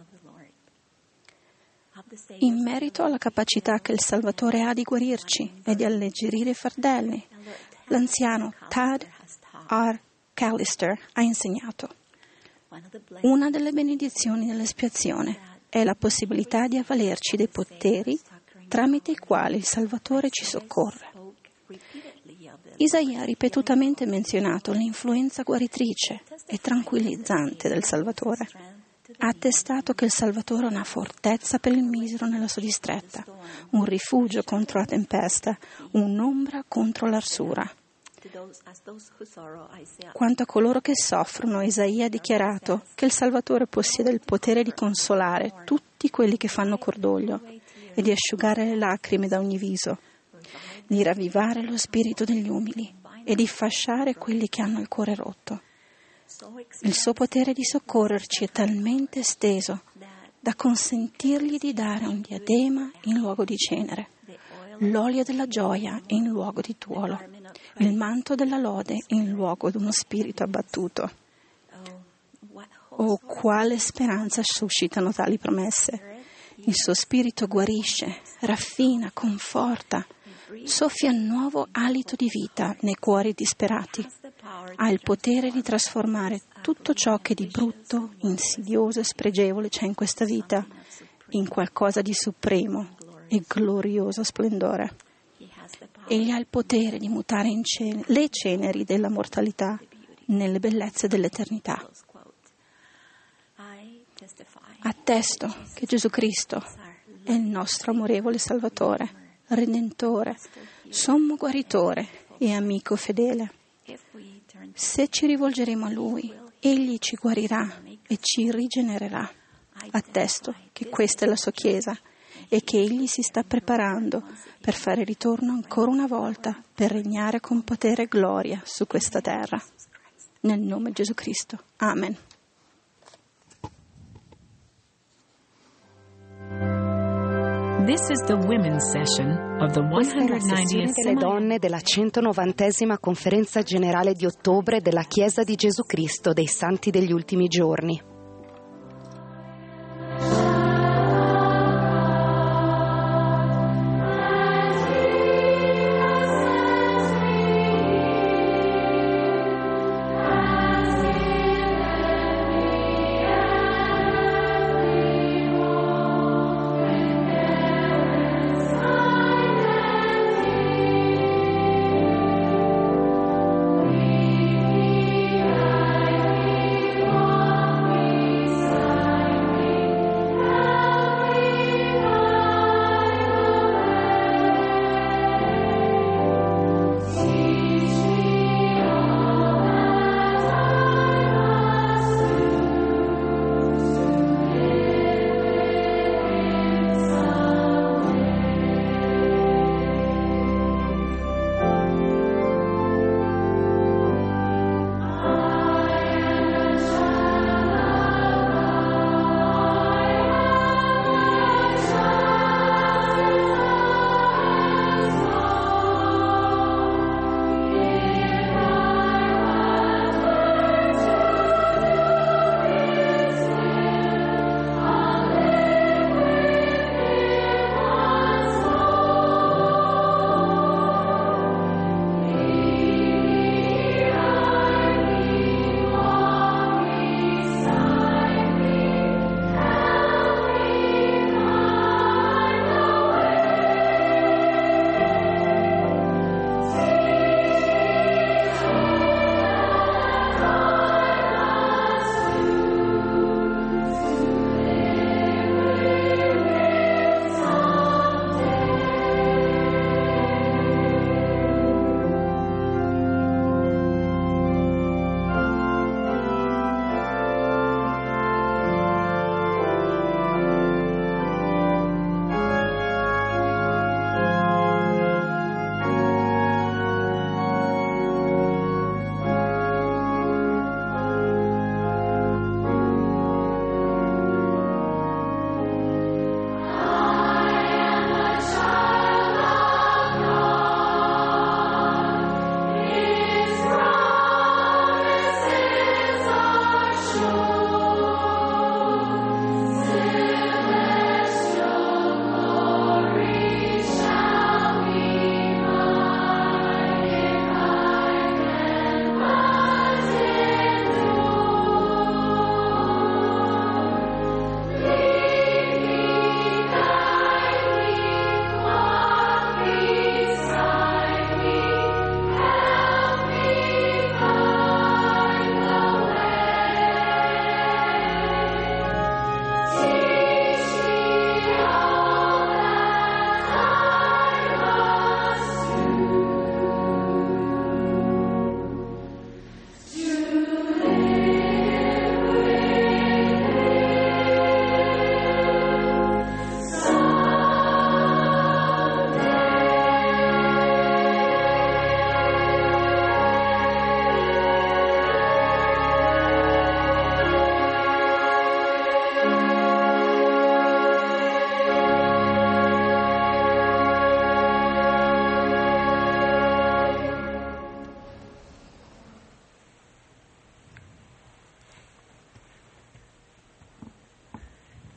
In merito alla capacità che il Salvatore ha di guarirci e di alleggerire i fardelli, l'anziano Tad R. Callister ha insegnato: una delle benedizioni dell'espiazione è la possibilità di avvalerci dei poteri tramite i quali il Salvatore ci soccorre. Isaia ha ripetutamente menzionato l'influenza guaritrice e tranquillizzante del Salvatore. Ha attestato che il Salvatore è una fortezza per il misero nella sua distretta, un rifugio contro la tempesta, un'ombra contro l'arsura. Quanto a coloro che soffrono, Isaia ha dichiarato che il Salvatore possiede il potere di consolare tutti quelli che fanno cordoglio e di asciugare le lacrime da ogni viso, di ravvivare lo spirito degli umili e di fasciare quelli che hanno il cuore rotto. Il suo potere di soccorrerci è talmente esteso da consentirgli di dare un diadema in luogo di cenere, l'olio della gioia in luogo di tuolo, il manto della lode in luogo di uno spirito abbattuto. Oh, quale speranza suscitano tali promesse! Il suo spirito guarisce, raffina, conforta, soffia nuovo alito di vita nei cuori disperati. Ha il potere di trasformare tutto ciò che di brutto, insidioso e spregevole c'è in questa vita in qualcosa di supremo e glorioso splendore. Egli ha il potere di mutare in cen- le ceneri della mortalità nelle bellezze dell'eternità. Attesto che Gesù Cristo è il nostro amorevole Salvatore, Redentore, sommo guaritore e amico fedele. Se ci rivolgeremo a Lui, Egli ci guarirà e ci rigenererà. Attesto che questa è la sua Chiesa e che Egli si sta preparando per fare ritorno ancora una volta per regnare con potere e gloria su questa terra. Nel nome di Gesù Cristo. Amen. This is the women's session of the Questa è la sessione delle donne della centonovantesima conferenza generale di ottobre della Chiesa di Gesù Cristo dei Santi degli Ultimi Giorni.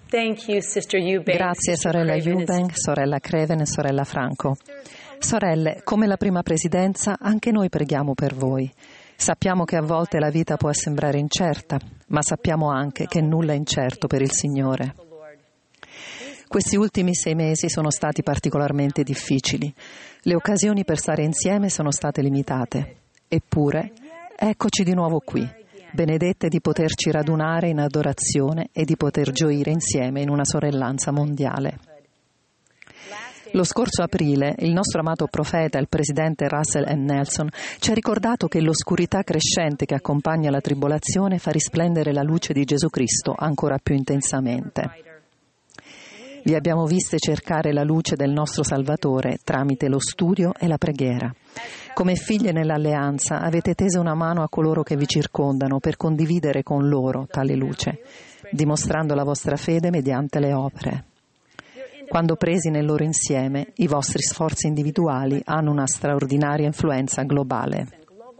Grazie sorella Eubank, sorella Craven e sorella Franco. Sorelle, come la prima presidenza, anche noi preghiamo per voi. Sappiamo che a volte la vita può sembrare incerta, ma sappiamo anche che nulla è incerto per il Signore. Questi ultimi sei mesi sono stati particolarmente difficili. Le occasioni per stare insieme sono state limitate. Eppure, eccoci di nuovo qui, benedette di poterci radunare in adorazione e di poter gioire insieme in una sorellanza mondiale. Lo scorso aprile il nostro amato profeta, il presidente Russell M. Nelson, ci ha ricordato che l'oscurità crescente che accompagna la tribolazione fa risplendere la luce di Gesù Cristo ancora più intensamente. Vi abbiamo viste cercare la luce del nostro Salvatore tramite lo studio e la preghiera. Come figlie nell'alleanza avete teso una mano a coloro che vi circondano per condividere con loro tale luce, dimostrando la vostra fede mediante le opere. Quando presi nel loro insieme, i vostri sforzi individuali hanno una straordinaria influenza globale.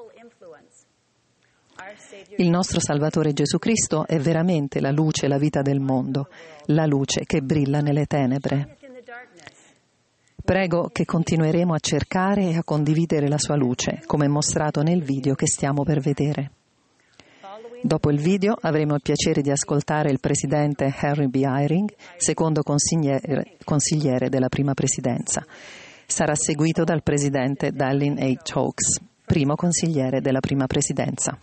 Il nostro Salvatore Gesù Cristo è veramente la luce e la vita del mondo, la luce che brilla nelle tenebre. Prego che continueremo a cercare e a condividere la sua luce, come mostrato nel video che stiamo per vedere. Dopo il video avremo il piacere di ascoltare il presidente Harry B. Eyring, secondo consigliere, consigliere della prima presidenza. Sarà seguito dal presidente Dallin H. Oaks, primo consigliere della prima presidenza.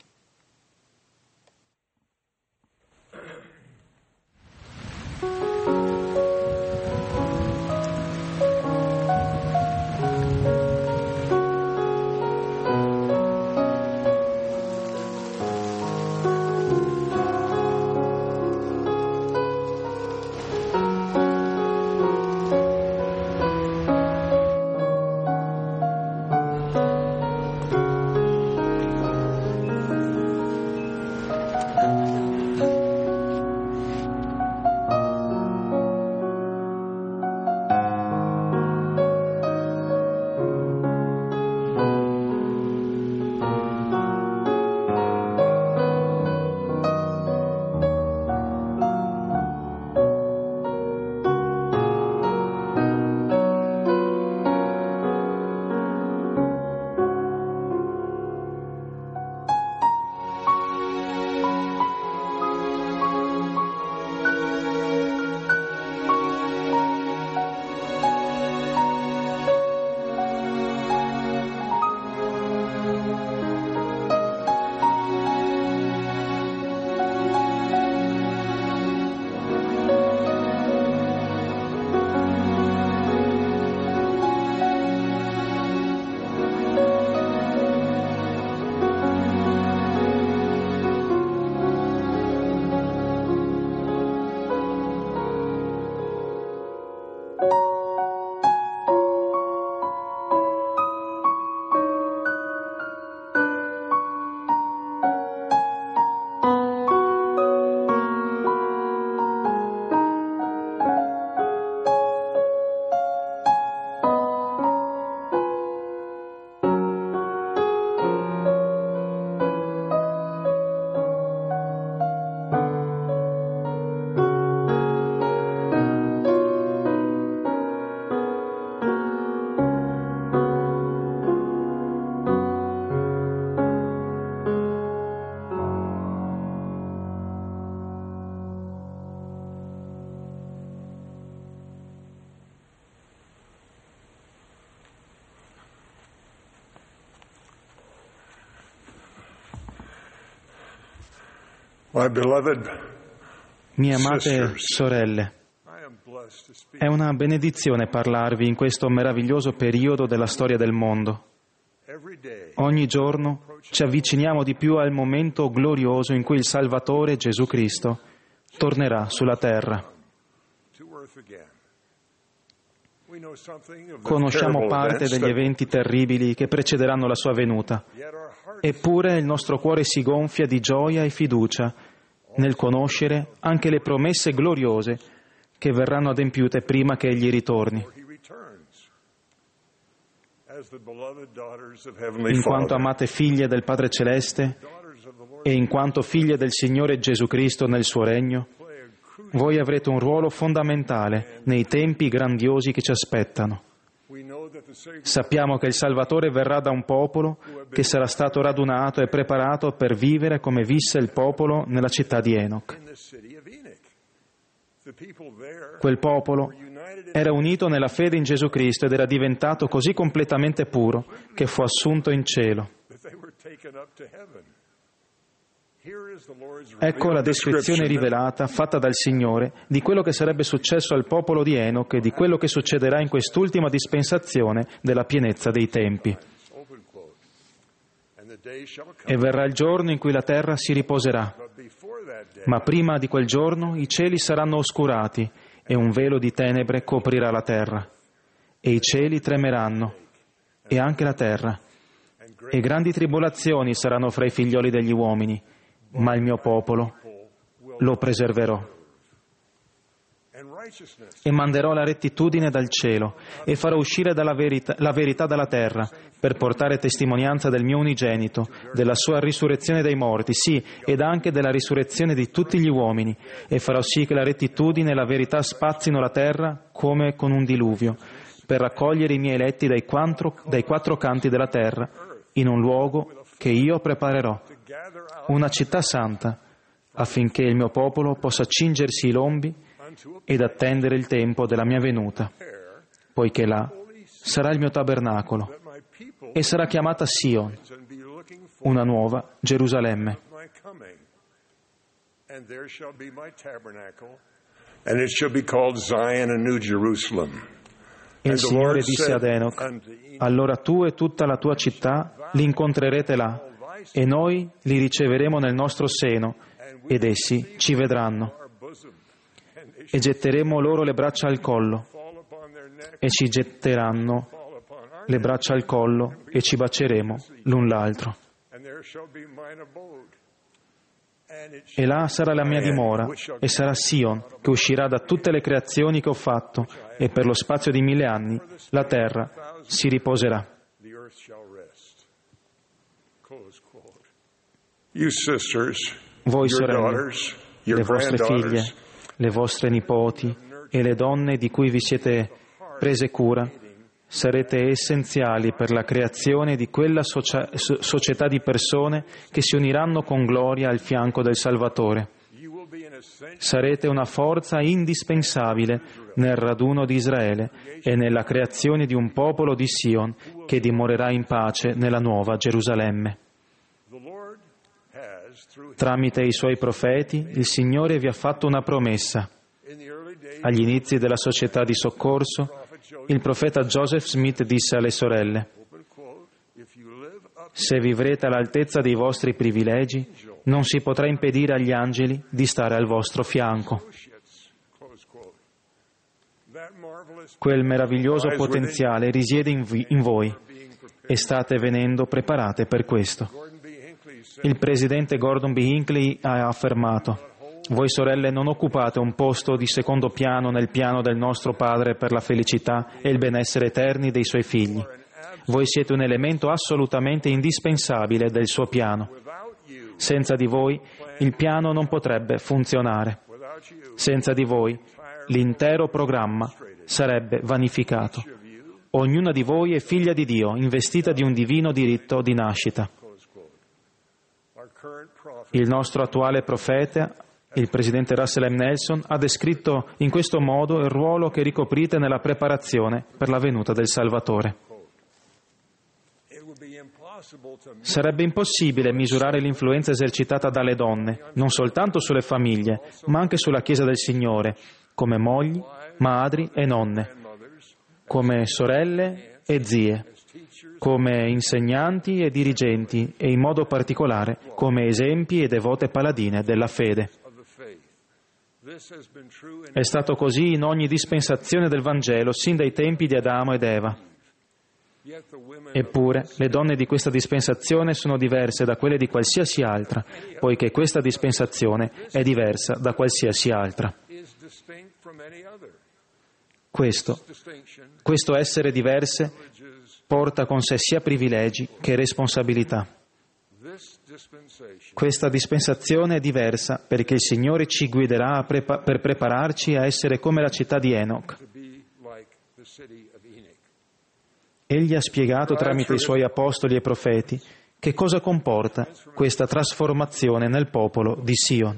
Mie amate sorelle, è una benedizione parlarvi in questo meraviglioso periodo della storia del mondo. Ogni giorno ci avviciniamo di più al momento glorioso in cui il Salvatore Gesù Cristo tornerà sulla terra. Conosciamo parte degli eventi terribili che precederanno la sua venuta, eppure il nostro cuore si gonfia di gioia e fiducia nel conoscere anche le promesse gloriose che verranno adempiute prima che Egli ritorni. In quanto amate figlie del Padre Celeste e in quanto figlie del Signore Gesù Cristo nel suo regno, Voi avrete un ruolo fondamentale nei tempi grandiosi che ci aspettano. Sappiamo che il Salvatore verrà da un popolo che sarà stato radunato e preparato per vivere come visse il popolo nella città di Enoch. Quel popolo era unito nella fede in Gesù Cristo ed era diventato così completamente puro che fu assunto in cielo. Ecco la descrizione rivelata, fatta dal Signore, di quello che sarebbe successo al popolo di Enoch e di quello che succederà in quest'ultima dispensazione della pienezza dei tempi. E verrà il giorno in cui la terra si riposerà, ma prima di quel giorno i cieli saranno oscurati e un velo di tenebre coprirà la terra, e i cieli tremeranno, e anche la terra, e grandi tribolazioni saranno fra i figlioli degli uomini, ma il mio popolo lo preserverò. E manderò la rettitudine dal cielo e farò uscire dalla verità, la verità dalla terra per portare testimonianza del mio unigenito, della sua risurrezione dai morti, sì, ed anche della risurrezione di tutti gli uomini, e farò sì che la rettitudine e la verità spazzino la terra come con un diluvio, per raccogliere i miei eletti dai quattro, dai quattro canti della terra, in un luogo che io preparerò, una città santa, affinché il mio popolo possa cingersi i lombi ed attendere il tempo della mia venuta, poiché là sarà il mio tabernacolo e sarà chiamata Sion, una nuova Gerusalemme. E il Signore disse ad Enoch: allora tu e tutta la tua città li incontrerete là, e noi li riceveremo nel nostro seno, ed essi ci vedranno. E getteremo loro le braccia al collo, e ci getteranno le braccia al collo, e ci baceremo l'un l'altro. E là sarà la mia dimora, e sarà Sion, che uscirà da tutte le creazioni che ho fatto, e per lo spazio di mille anni la terra si riposerà. Voi sorelle, le vostre figlie, le vostre nipoti e le donne di cui vi siete prese cura, sarete essenziali per la creazione di quella socia- società di persone che si uniranno con gloria al fianco del Salvatore. Sarete una forza indispensabile nel raduno di Israele e nella creazione di un popolo di Sion che dimorerà in pace nella nuova Gerusalemme. Tramite i suoi profeti, il Signore vi ha fatto una promessa. Agli inizi della società di soccorso, il profeta Joseph Smith disse alle sorelle: se vivrete all'altezza dei vostri privilegi, non si potrà impedire agli angeli di stare al vostro fianco. Quel meraviglioso potenziale risiede in, vi- in voi e state venendo preparate per questo. Il presidente Gordon B. Hinckley ha affermato: voi sorelle non occupate un posto di secondo piano nel piano del nostro Padre per la felicità e il benessere eterni dei suoi figli. Voi siete un elemento assolutamente indispensabile del suo piano. Senza di voi il piano non potrebbe funzionare. Senza di voi l'intero programma sarebbe vanificato. Ognuna di voi è figlia di Dio, investita di un divino diritto di nascita. Il nostro attuale profeta, il presidente Russell M. Nelson, ha descritto in questo modo il ruolo che ricoprite nella preparazione per la venuta del Salvatore. Sarebbe impossibile misurare l'influenza esercitata dalle donne, non soltanto sulle famiglie, ma anche sulla Chiesa del Signore, come mogli, madri e nonne, come sorelle e zie, come insegnanti e dirigenti e in modo particolare come esempi e devote paladine della fede. È stato così in ogni dispensazione del Vangelo, sin dai tempi di Adamo ed Eva. Eppure, le donne di questa dispensazione sono diverse da quelle di qualsiasi altra, poiché questa dispensazione è diversa da qualsiasi altra. Questo, questo essere diverse porta con sé sia privilegi che responsabilità. Questa dispensazione è diversa perché il Signore ci guiderà a prepa- per prepararci a essere come la città di Enoch. Egli ha spiegato tramite i suoi apostoli e profeti che cosa comporta questa trasformazione nel popolo di Sion.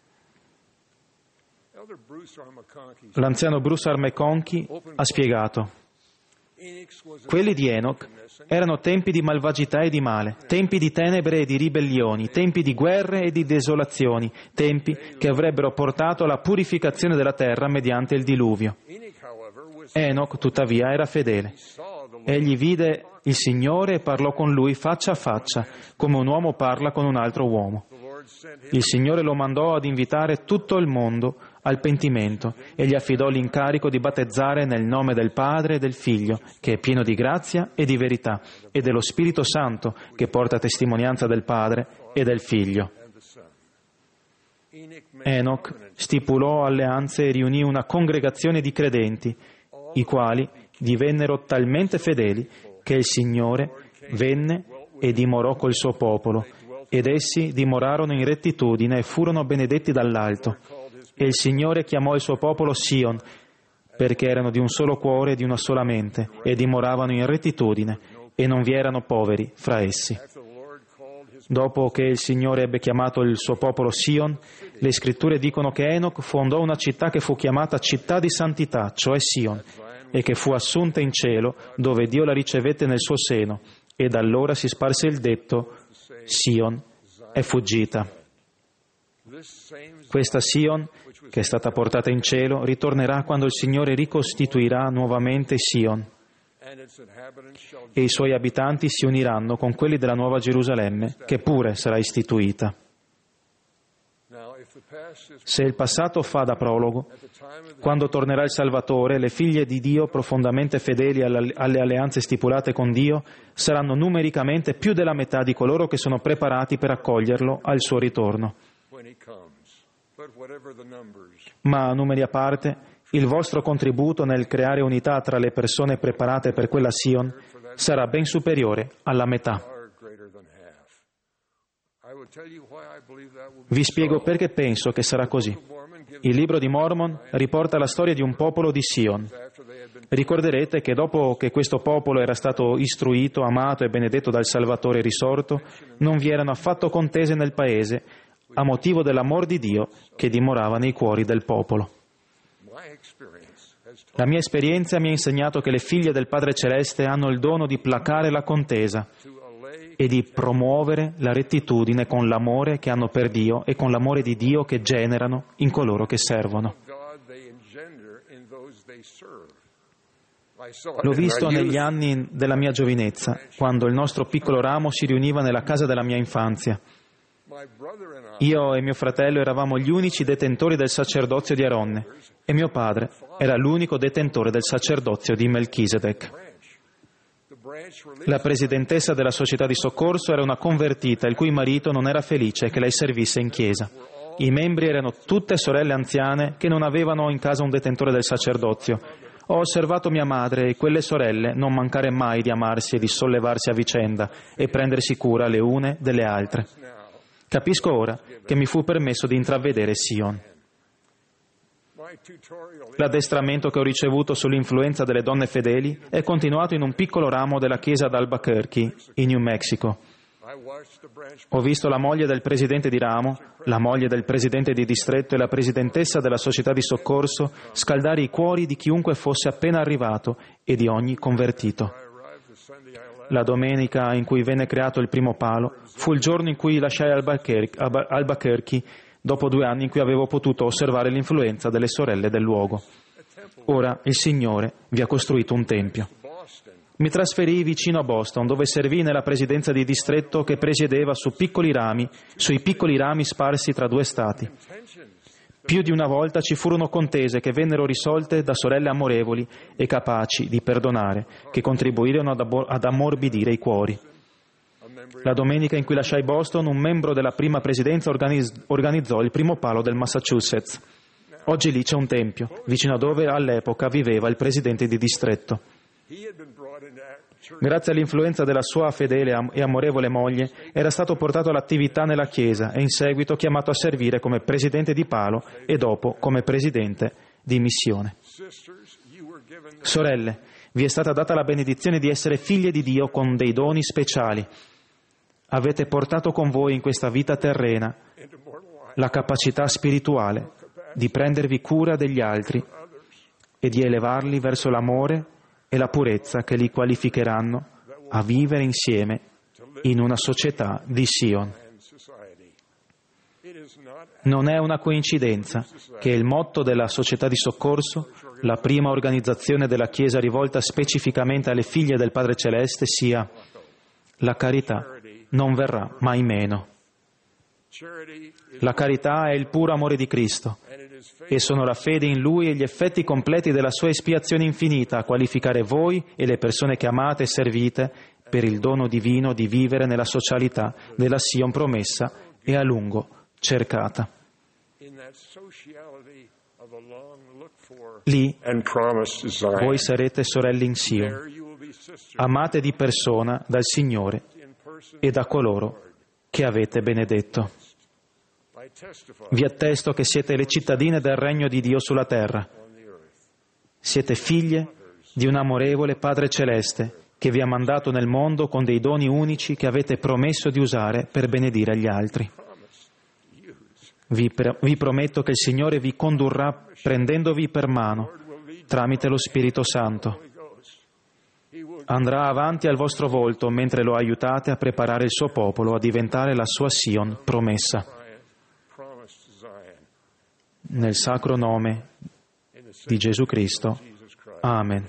L'anziano Bruce R. McConkie ha spiegato: quelli di Enoch erano tempi di malvagità e di male, tempi di tenebre e di ribellioni, tempi di guerre e di desolazioni, tempi che avrebbero portato alla purificazione della terra mediante il diluvio. Enoch, tuttavia, era fedele. Egli vide il Signore e parlò con lui faccia a faccia, come un uomo parla con un altro uomo. Il Signore lo mandò ad invitare tutto il mondo al pentimento e gli affidò l'incarico di battezzare nel nome del Padre e del Figlio, che è pieno di grazia e di verità, e dello Spirito Santo, che porta testimonianza del Padre e del Figlio. Enoch stipulò alleanze e riunì una congregazione di credenti, i quali divennero talmente fedeli che il Signore venne e dimorò col suo popolo, ed essi dimorarono in rettitudine e furono benedetti dall'alto. E il Signore chiamò il suo popolo Sion, perché erano di un solo cuore e di una sola mente, e dimoravano in rettitudine, e non vi erano poveri fra essi. Dopo che il Signore ebbe chiamato il suo popolo Sion, le scritture dicono che Enoch fondò una città che fu chiamata città di santità, cioè Sion, e che fu assunta in cielo, dove Dio la ricevette nel suo seno, e da allora si sparse il detto: Sion è fuggita. Questa Sion, che è stata portata in cielo, ritornerà quando il Signore ricostituirà nuovamente Sion, e i suoi abitanti si uniranno con quelli della Nuova Gerusalemme, che pure sarà istituita. Se il passato fa da prologo, quando tornerà il Salvatore, le figlie di Dio, profondamente fedeli alle alleanze stipulate con Dio, saranno numericamente più della metà di coloro che sono preparati per accoglierlo al suo ritorno. Ma, numeri a parte, il vostro contributo nel creare unità tra le persone preparate per quella Sion sarà ben superiore alla metà. Vi spiego perché penso che sarà così. Il libro di Mormon riporta la storia di un popolo di Sion. Ricorderete che dopo che questo popolo era stato istruito, amato e benedetto dal Salvatore risorto, non vi erano affatto contese nel paese, a motivo dell'amor di Dio che dimorava nei cuori del popolo. La mia esperienza mi ha insegnato che le figlie del Padre Celeste hanno il dono di placare la contesa e di promuovere la rettitudine con l'amore che hanno per Dio e con l'amore di Dio che generano in coloro che servono. L'ho visto negli anni della mia giovinezza, quando il nostro piccolo ramo si riuniva nella casa della mia infanzia. Io e mio fratello eravamo gli unici detentori del sacerdozio di Aronne e mio padre era l'unico detentore del sacerdozio di Melchisedec. La presidentessa della società di soccorso era una convertita il cui marito non era felice che lei servisse in chiesa. I membri erano tutte sorelle anziane che non avevano in casa un detentore del sacerdozio. Ho osservato mia madre e quelle sorelle non mancare mai di amarsi e di sollevarsi a vicenda e prendersi cura le une delle altre. Capisco ora che mi fu permesso di intravedere Sion. L'addestramento che ho ricevuto sull'influenza delle donne fedeli è continuato in un piccolo ramo della chiesa d'Albuquerque, in New Mexico. Ho visto la moglie del presidente di ramo, la moglie del presidente di distretto e la presidentessa della società di soccorso scaldare i cuori di chiunque fosse appena arrivato e di ogni convertito. La domenica in cui venne creato il primo palo fu il giorno in cui lasciai Albuquerque, Albuquerque dopo due anni in cui avevo potuto osservare l'influenza delle sorelle del luogo. Ora il Signore vi ha costruito un tempio. Mi trasferii vicino a Boston, dove servii nella presidenza di distretto che presiedeva su piccoli rami, sui piccoli rami sparsi tra due stati. Più di una volta ci furono contese che vennero risolte da sorelle amorevoli e capaci di perdonare, che contribuirono ad, ab- ad ammorbidire i cuori. La domenica in cui lasciai Boston, un membro della prima presidenza organiz- organizzò il primo palo del Massachusetts. Oggi lì c'è un tempio, vicino a dove all'epoca viveva il presidente di distretto. Grazie all'influenza della sua fedele e amorevole moglie, era stato portato all'attività nella Chiesa e in seguito chiamato a servire come presidente di Palo e dopo come presidente di missione. Sorelle, vi è stata data la benedizione di essere figlie di Dio con dei doni speciali. Avete portato con voi in questa vita terrena la capacità spirituale di prendervi cura degli altri e di elevarli verso l'amore e la purezza che li qualificheranno a vivere insieme in una società di Sion. Non è una coincidenza che il motto della società di soccorso, la prima organizzazione della Chiesa rivolta specificamente alle figlie del Padre Celeste, sia la carità non verrà mai meno. La carità è il puro amore di Cristo e sono la fede in Lui e gli effetti completi della sua espiazione infinita a qualificare voi e le persone che amate e servite per il dono divino di vivere nella socialità della Sion promessa e a lungo cercata. Lì voi sarete sorelle in Sion, amate di persona dal Signore e da coloro che avete benedetto. Vi attesto che siete le cittadine del regno di Dio sulla terra. Siete figlie di un amorevole Padre Celeste che vi ha mandato nel mondo con dei doni unici che avete promesso di usare per benedire gli altri. Vi, pre- vi prometto che il Signore vi condurrà prendendovi per mano tramite lo Spirito Santo. Andrà avanti al vostro volto mentre lo aiutate a preparare il suo popolo a diventare la sua Sion promessa. Nel sacro nome di Gesù Cristo. Amen.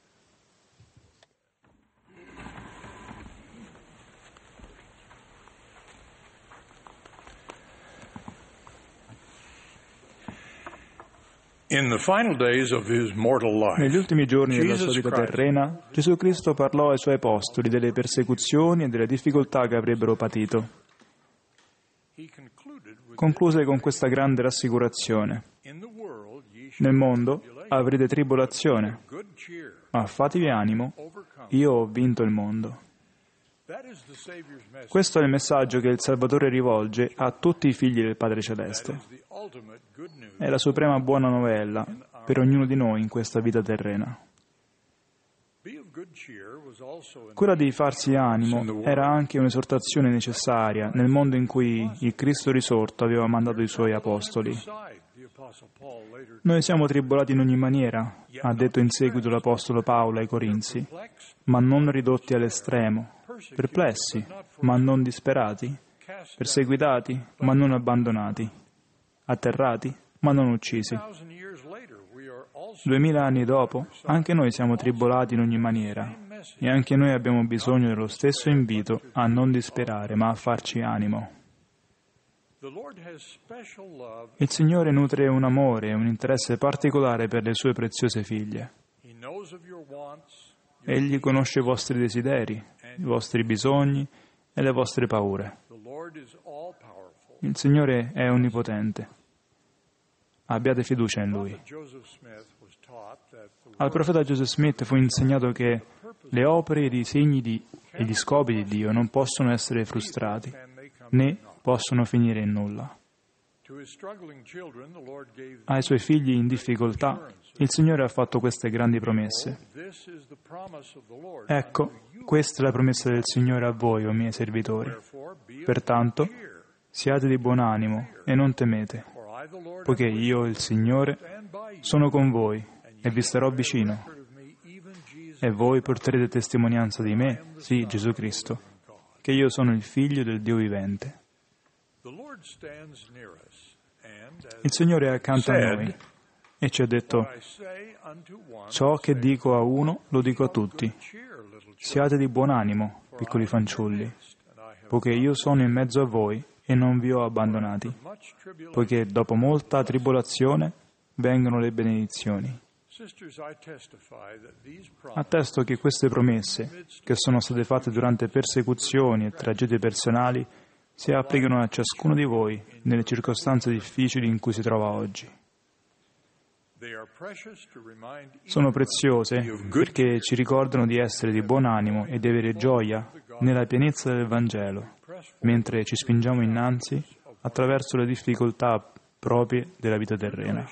Negli ultimi giorni della sua vita terrena, Gesù Cristo parlò ai suoi apostoli delle persecuzioni e delle difficoltà che avrebbero patito. Concluse con questa grande rassicurazione: nel mondo avrete tribolazione, ma fatevi animo, io ho vinto il mondo. Questo è il messaggio che il Salvatore rivolge a tutti i figli del Padre Celeste. È la suprema buona novella per ognuno di noi in questa vita terrena. Quella di farsi animo era anche un'esortazione necessaria nel mondo in cui il Cristo risorto aveva mandato i suoi apostoli. Noi siamo tribolati in ogni maniera, ha detto in seguito l'apostolo Paolo ai Corinzi, ma non ridotti all'estremo, perplessi, ma non disperati, perseguitati, ma non abbandonati, atterrati, ma non uccisi. Duemila anni dopo, anche noi siamo tribolati in ogni maniera e anche noi abbiamo bisogno dello stesso invito a non disperare, ma a farci animo. Il Signore nutre un amore e un interesse particolare per le sue preziose figlie. Egli conosce i vostri desideri, i vostri bisogni e le vostre paure. Il Signore è onnipotente. Abbiate fiducia in Lui. Al profeta Joseph Smith fu insegnato che le opere e i segni di, e gli scopi di Dio non possono essere frustrati, né possono finire in nulla. Ai suoi figli in difficoltà, il Signore ha fatto queste grandi promesse. Ecco, questa è la promessa del Signore a voi, o miei servitori. Pertanto, siate di buon animo e non temete, poiché io, il Signore, sono con voi e vi starò vicino. E voi porterete testimonianza di me, sì, Gesù Cristo, che io sono il Figlio del Dio vivente. Il Signore è accanto a noi e ci ha detto: ciò che dico a uno lo dico a tutti. Siate di buon animo, piccoli fanciulli, poiché io sono in mezzo a voi e non vi ho abbandonati, poiché dopo molta tribolazione vengono le benedizioni. Attesto che queste promesse, che sono state fatte durante persecuzioni e tragedie personali, si applicano a ciascuno di voi nelle circostanze difficili in cui si trova oggi. Sono preziose perché ci ricordano di essere di buon animo e di avere gioia nella pienezza del Vangelo, mentre ci spingiamo innanzi attraverso le difficoltà proprie della vita terrena.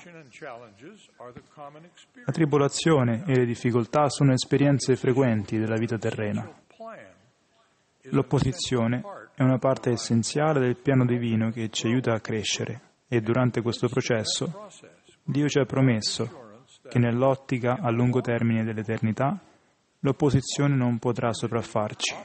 La tribolazione e le difficoltà sono esperienze frequenti della vita terrena. L'opposizione è una parte essenziale del piano divino che ci aiuta a crescere e durante questo processo Dio ci ha promesso che nell'ottica a lungo termine dell'eternità l'opposizione non potrà sopraffarci.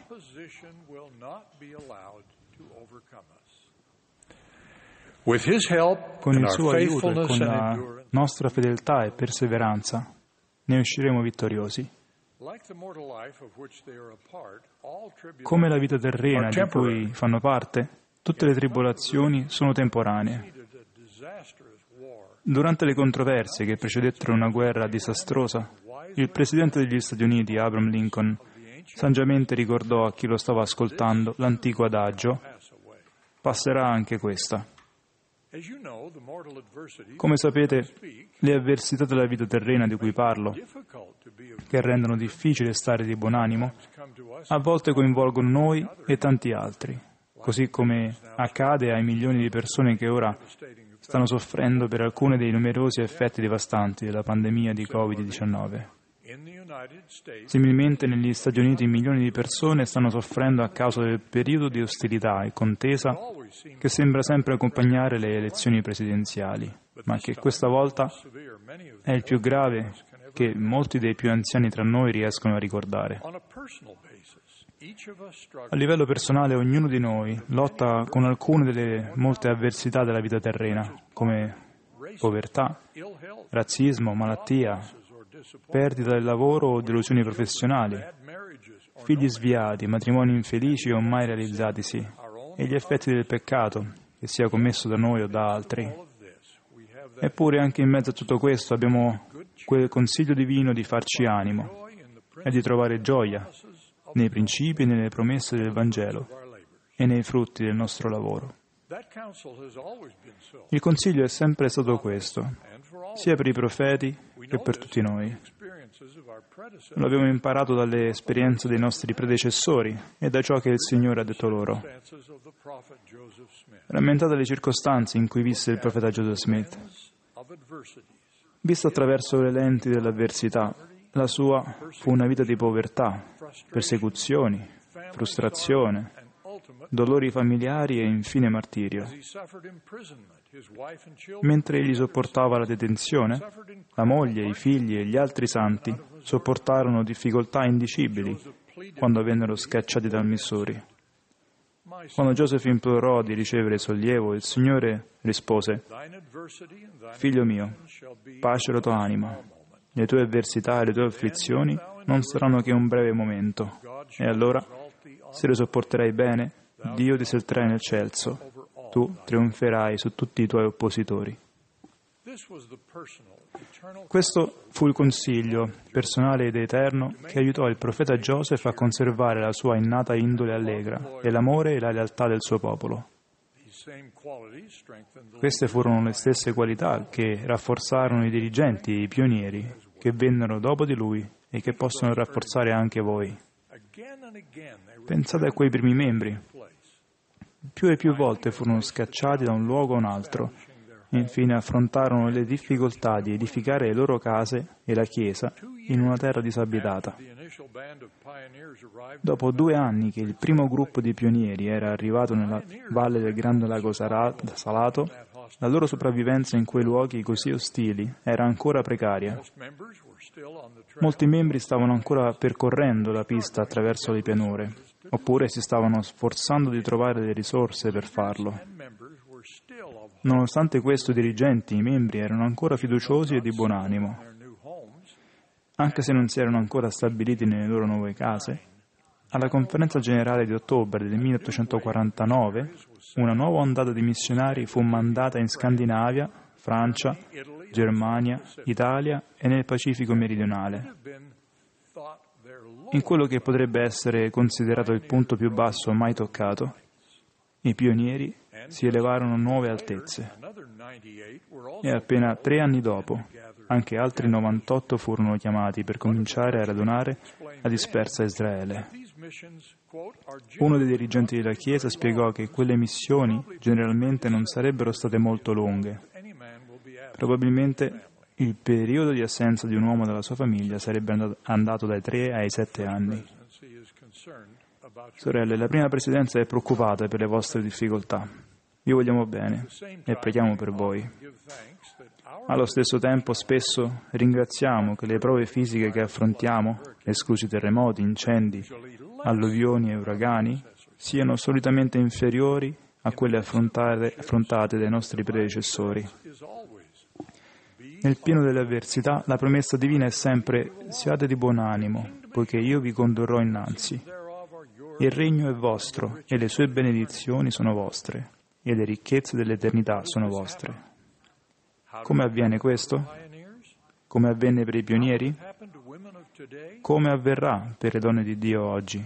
Con il suo aiuto e con la nostra fedeltà e perseveranza ne usciremo vittoriosi. Come la vita terrena di cui fanno parte, tutte le tribolazioni sono temporanee. Durante le controversie che precedettero una guerra disastrosa, il presidente degli Stati Uniti, Abraham Lincoln, saggiamente ricordò a chi lo stava ascoltando l'antico adagio: passerà anche questa. Come sapete, le avversità della vita terrena di cui parlo, che rendono difficile stare di buon animo, a volte coinvolgono noi e tanti altri, così come accade ai milioni di persone che ora stanno soffrendo per alcuni dei numerosi effetti devastanti della pandemia di covid diciannove. Similmente negli Stati Uniti milioni di persone stanno soffrendo a causa del periodo di ostilità e contesa che sembra sempre accompagnare le elezioni presidenziali, ma che questa volta è il più grave che molti dei più anziani tra noi riescono a ricordare. A livello personale ognuno di noi lotta con alcune delle molte avversità della vita terrena, come povertà, razzismo, malattia, perdita del lavoro o delusioni professionali, figli sviati, matrimoni infelici o mai realizzatisi, e gli effetti del peccato, che sia commesso da noi o da altri. Eppure anche in mezzo a tutto questo abbiamo quel consiglio divino di farci animo e di trovare gioia nei principi e nelle promesse del Vangelo e nei frutti del nostro lavoro. Il consiglio è sempre stato questo, sia per i profeti che per tutti noi. Lo abbiamo imparato dalle esperienze dei nostri predecessori e da ciò che il Signore ha detto loro. Rammentate le circostanze in cui visse il profeta Joseph Smith. Visto attraverso le lenti dell'avversità, la sua fu una vita di povertà, persecuzioni, frustrazione, dolori familiari e infine martirio. Mentre egli sopportava la detenzione, la moglie, i figli e gli altri santi sopportarono difficoltà indicibili quando vennero scacciati dal Missouri. Quando Joseph implorò di ricevere sollievo, il Signore rispose: «Figlio mio, pace alla tua anima. Le tue avversità e le tue afflizioni non saranno che un breve momento. E allora, se le sopporterai bene, Dio ti esalterà nel Celso. Tu trionferai su tutti i tuoi oppositori». Questo fu il consiglio personale ed eterno che aiutò il profeta Joseph a conservare la sua innata indole allegra e l'amore e la lealtà del suo popolo. Queste furono le stesse qualità che rafforzarono i dirigenti e i pionieri che vennero dopo di lui e che possono rafforzare anche voi. Pensate a quei primi membri. Più e più volte furono scacciati da un luogo a un altro e infine affrontarono le difficoltà di edificare le loro case e la Chiesa in una terra disabitata. Dopo due anni che il primo gruppo di pionieri era arrivato nella valle del Grande Lago Salato, la loro sopravvivenza in quei luoghi così ostili era ancora precaria. Molti membri stavano ancora percorrendo la pista attraverso le pianure, oppure si stavano sforzando di trovare le risorse per farlo. Nonostante questo, i dirigenti e i membri erano ancora fiduciosi e di buon animo. Anche se non si erano ancora stabiliti nelle loro nuove case, alla conferenza generale di ottobre del milleottocentoquarantanove, una nuova ondata di missionari fu mandata in Scandinavia, Francia, Germania, Italia e nel Pacifico meridionale. In quello che potrebbe essere considerato il punto più basso mai toccato, i pionieri si elevarono a nuove altezze. E appena tre anni dopo, Anche altri novantotto furono chiamati per cominciare a radunare la dispersa Israele. Uno dei dirigenti della Chiesa spiegò che quelle missioni generalmente non sarebbero state molto lunghe. Probabilmente il periodo di assenza di un uomo dalla sua famiglia sarebbe andato dai tre ai sette anni. Sorelle, la prima presidenza è preoccupata per le vostre difficoltà. Vi vogliamo bene e preghiamo per voi. Allo stesso tempo, spesso ringraziamo che le prove fisiche che affrontiamo, esclusi terremoti, incendi, alluvioni e uragani, siano solitamente inferiori a quelle affrontate, affrontate dai nostri predecessori. Nel pieno delle avversità, la promessa divina è sempre: siate di buon animo, poiché io vi condurrò innanzi. Il regno è vostro e le sue benedizioni sono vostre, e le ricchezze dell'eternità sono vostre. Come avviene questo? Come avvenne per i pionieri? Come avverrà per le donne di Dio oggi?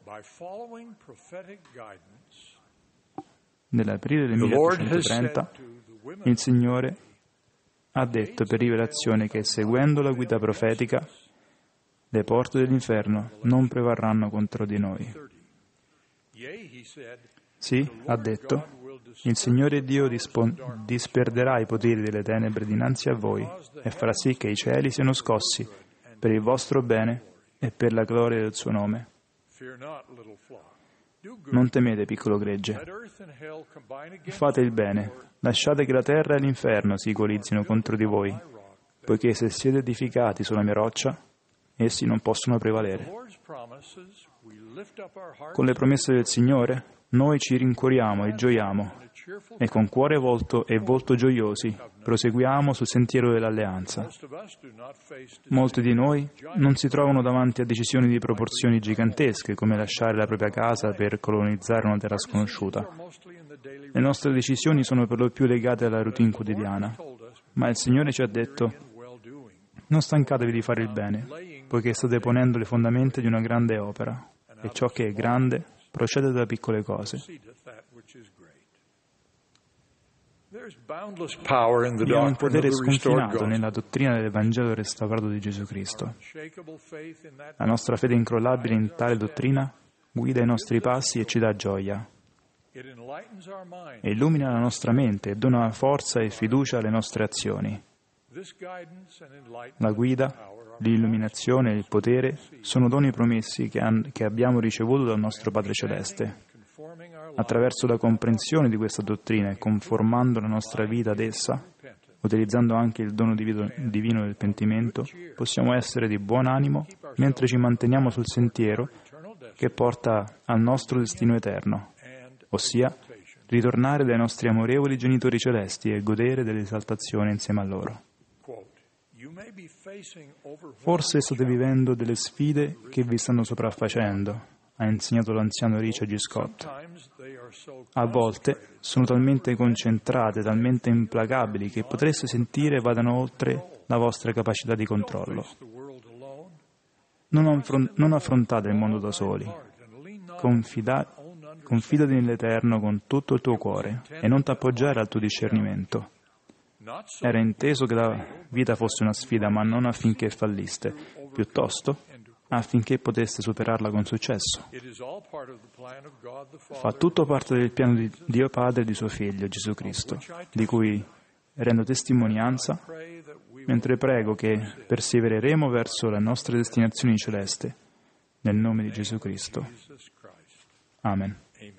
Nell'aprile del milleottocentotrenta, il Signore ha detto per rivelazione che, seguendo la guida profetica, le porte dell'inferno non prevarranno contro di noi. Sì, ha detto, il Signore Dio dispon- disperderà i poteri delle tenebre dinanzi a voi e farà sì che i cieli siano scossi per il vostro bene e per la gloria del suo nome. Non temete, piccolo gregge. Fate il bene. Lasciate che la terra e l'inferno si equalizzino contro di voi, poiché se siete edificati sulla mia roccia, essi non possono prevalere. Con le promesse del Signore, noi ci rincuoriamo e gioiamo, e con cuore volto e volto gioiosi proseguiamo sul sentiero dell'alleanza. Molti di noi non si trovano davanti a decisioni di proporzioni gigantesche, come lasciare la propria casa per colonizzare una terra sconosciuta. Le nostre decisioni sono per lo più legate alla routine quotidiana, ma il Signore ci ha detto: non stancatevi di fare il bene, poiché state ponendo le fondamenta di una grande opera, e ciò che è grande procede da piccole cose. Vi è un potere sconfinato nella dottrina del Vangelo restaurato di Gesù Cristo. La nostra fede incrollabile in tale dottrina guida i nostri passi e ci dà gioia. E illumina la nostra mente e dona forza e fiducia alle nostre azioni. La guida, l'illuminazione e il potere sono doni promessi che, an- che abbiamo ricevuto dal nostro Padre Celeste. Attraverso la comprensione di questa dottrina e conformando la nostra vita ad essa, utilizzando anche il dono divino, divino del pentimento, possiamo essere di buon animo mentre ci manteniamo sul sentiero che porta al nostro destino eterno, ossia ritornare dai nostri amorevoli genitori celesti e godere dell'esaltazione insieme a loro. Forse state vivendo delle sfide che vi stanno sopraffacendo, ha insegnato l'anziano Richard G. Scott. A volte sono talmente concentrate, talmente implacabili, che potreste sentire vadano oltre la vostra capacità di controllo. Non, affron- non affrontate il mondo da soli. Confida- confidati nell'Eterno con tutto il tuo cuore e non t'appoggiare al tuo discernimento. Era inteso che la vita fosse una sfida, ma non affinché falliste, piuttosto affinché poteste superarla con successo. Fa tutto parte del piano di Dio Padre e di suo Figlio, Gesù Cristo, di cui rendo testimonianza, mentre prego che persevereremo verso la nostra destinazione celeste, nel nome di Gesù Cristo. Amen.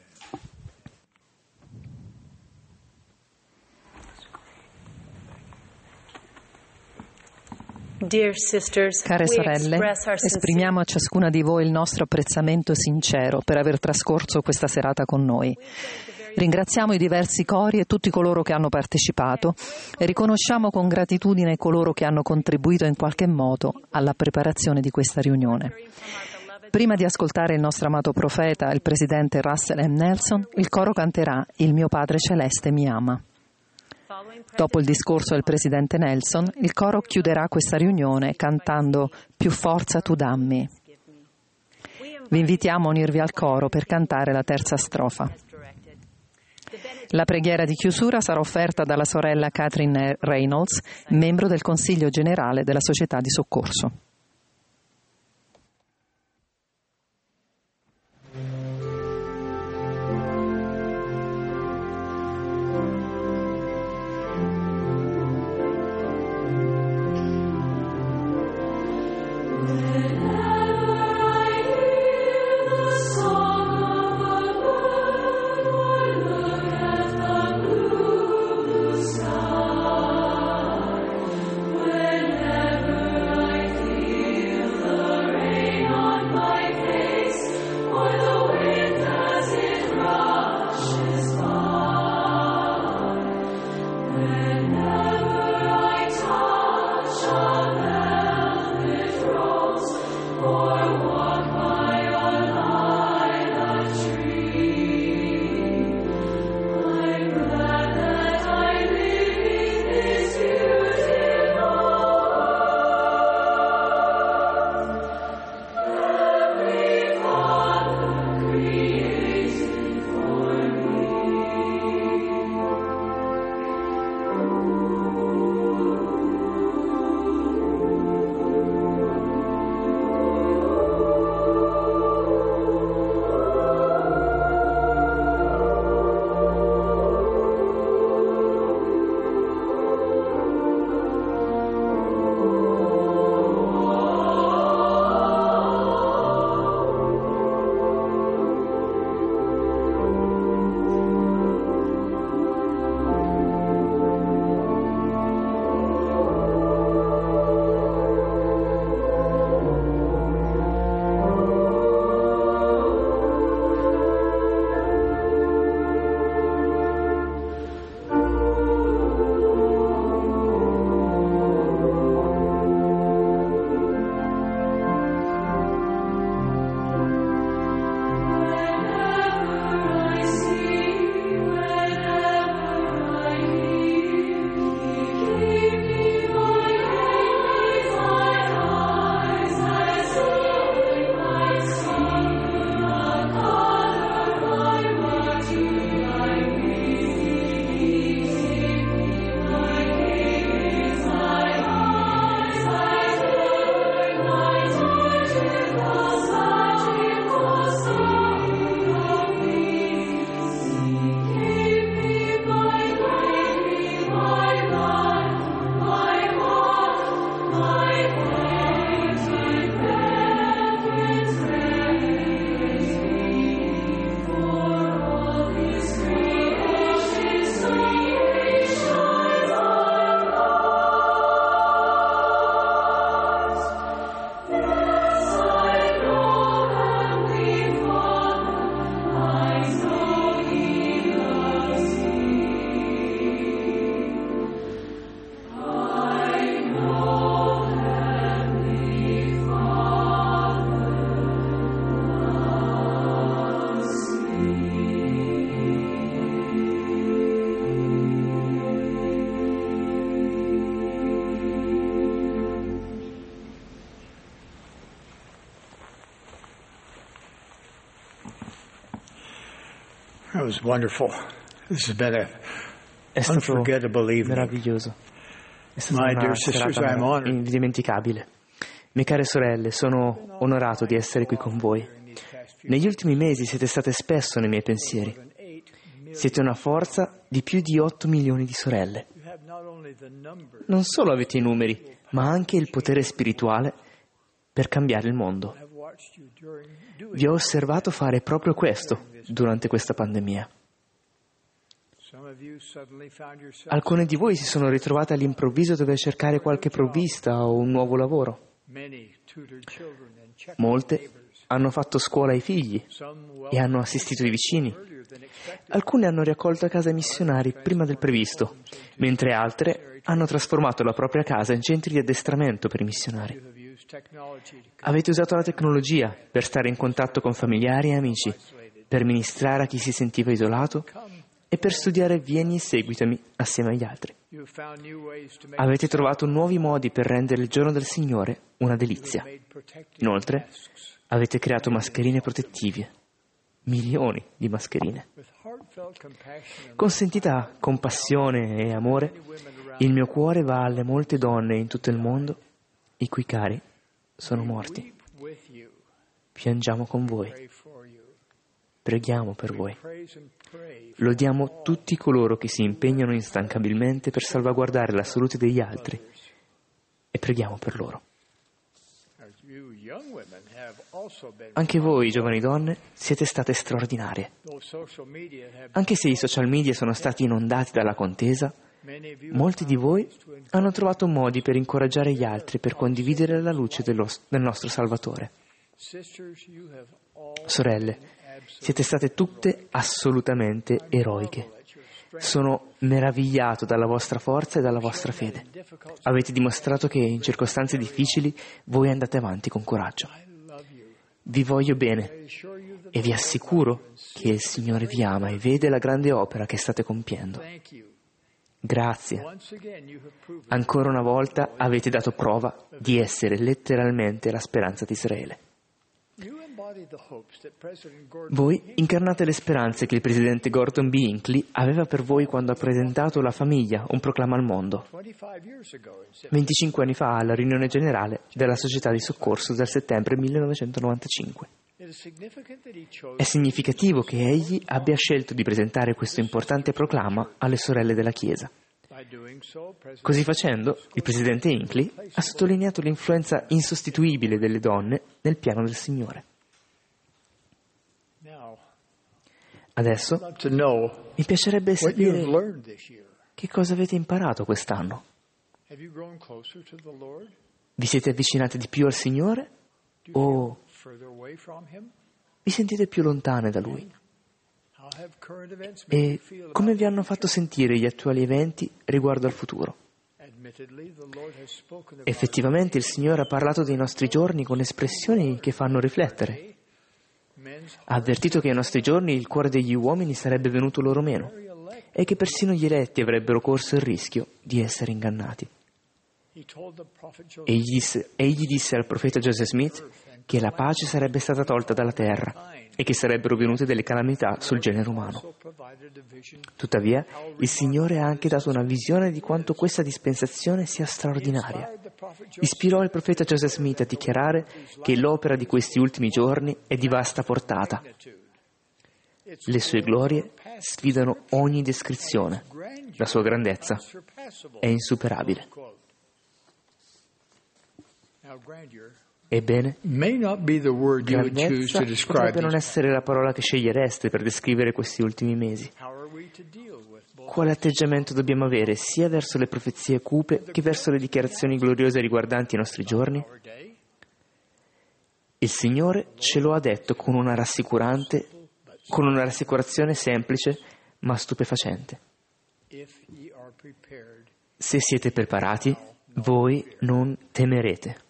Care sorelle, esprimiamo a ciascuna di voi il nostro apprezzamento sincero per aver trascorso questa serata con noi. Ringraziamo i diversi cori e tutti coloro che hanno partecipato e riconosciamo con gratitudine coloro che hanno contribuito in qualche modo alla preparazione di questa riunione. Prima di ascoltare il nostro amato profeta, il presidente Russell M. Nelson, il coro canterà Il mio Padre Celeste mi ama. Dopo il discorso del presidente Nelson, il coro chiuderà questa riunione cantando Più forza tu dammi. Vi invitiamo a unirvi al coro per cantare la terza strofa. La preghiera di chiusura sarà offerta dalla sorella Catherine Reynolds, membro del Consiglio generale della Società di Soccorso. That was wonderful. This has been a È stato unforgettable evening. meraviglioso. È stata My una dear sisters, serata I'm honored. indimenticabile. Mie care sorelle, sono onorato di essere qui con voi. Negli ultimi mesi siete state spesso nei miei pensieri. Siete una forza di più di otto milioni di sorelle. Non solo avete i numeri, ma anche il potere spirituale per cambiare il mondo. Vi ho osservato fare proprio questo durante questa pandemia. Alcune di voi si sono ritrovate all'improvviso a dover cercare qualche provvista o un nuovo lavoro. Molte hanno fatto scuola ai figli e hanno assistito i vicini. Alcune hanno riaccolto a casa i missionari prima del previsto, mentre altre hanno trasformato la propria casa in centri di addestramento per i missionari. Avete usato la tecnologia per stare in contatto con familiari e amici, per ministrare a chi si sentiva isolato e per studiare Vieni e seguitami assieme agli altri. Avete trovato nuovi modi per rendere il giorno del Signore una delizia. Inoltre, avete creato mascherine protettive. Milioni di mascherine. Con sentita compassione e amore, il mio cuore va alle molte donne in tutto il mondo i cui cari sono morti. Piangiamo con voi. Preghiamo per voi. Lodiamo tutti coloro che si impegnano instancabilmente per salvaguardare la salute degli altri e preghiamo per loro. Anche voi, giovani donne, siete state straordinarie. Anche se i social media sono stati inondati dalla contesa, molti di voi hanno trovato modi per incoraggiare gli altri per condividere la luce dello, del nostro Salvatore. Sorelle, siete state tutte assolutamente eroiche. Sono meravigliato dalla vostra forza e dalla vostra fede. Avete dimostrato che in circostanze difficili voi andate avanti con coraggio. Vi voglio bene e vi assicuro che il Signore vi ama e vede la grande opera che state compiendo. Grazie. Ancora una volta avete dato prova di essere letteralmente la speranza di Israele. Voi incarnate le speranze che il presidente Gordon B. Hinckley aveva per voi quando ha presentato La famiglia, un proclama al mondo, venticinque anni fa alla riunione generale della Società di Soccorso del settembre millenovecentonovantacinque. È significativo che egli abbia scelto di presentare questo importante proclama alle sorelle della Chiesa. Così facendo, il presidente Hinckley ha sottolineato l'influenza insostituibile delle donne nel piano del Signore. Adesso mi piacerebbe sapere che cosa avete imparato quest'anno. Vi siete avvicinate di più al Signore o vi sentite più lontane da Lui? E come vi hanno fatto sentire gli attuali eventi riguardo al futuro? Effettivamente il Signore ha parlato dei nostri giorni con espressioni che fanno riflettere. Ha avvertito che ai nostri giorni il cuore degli uomini sarebbe venuto loro meno e che persino gli eletti avrebbero corso il rischio di essere ingannati. Egli disse, egli disse al profeta Joseph Smith che la pace sarebbe stata tolta dalla terra e che sarebbero venute delle calamità sul genere umano. Tuttavia, il Signore ha anche dato una visione di quanto questa dispensazione sia straordinaria. Ispirò il profeta Joseph Smith a dichiarare che l'opera di questi ultimi giorni è di vasta portata. Le sue glorie sfidano ogni descrizione. La sua grandezza è insuperabile. Ebbene, grandezza potrebbe non essere la parola che scegliereste per descrivere questi ultimi mesi. Quale atteggiamento dobbiamo avere sia verso le profezie cupe che verso le dichiarazioni gloriose riguardanti i nostri giorni? Il Signore ce lo ha detto con una rassicurante, con una rassicurazione semplice ma stupefacente. Se siete preparati, voi non temerete.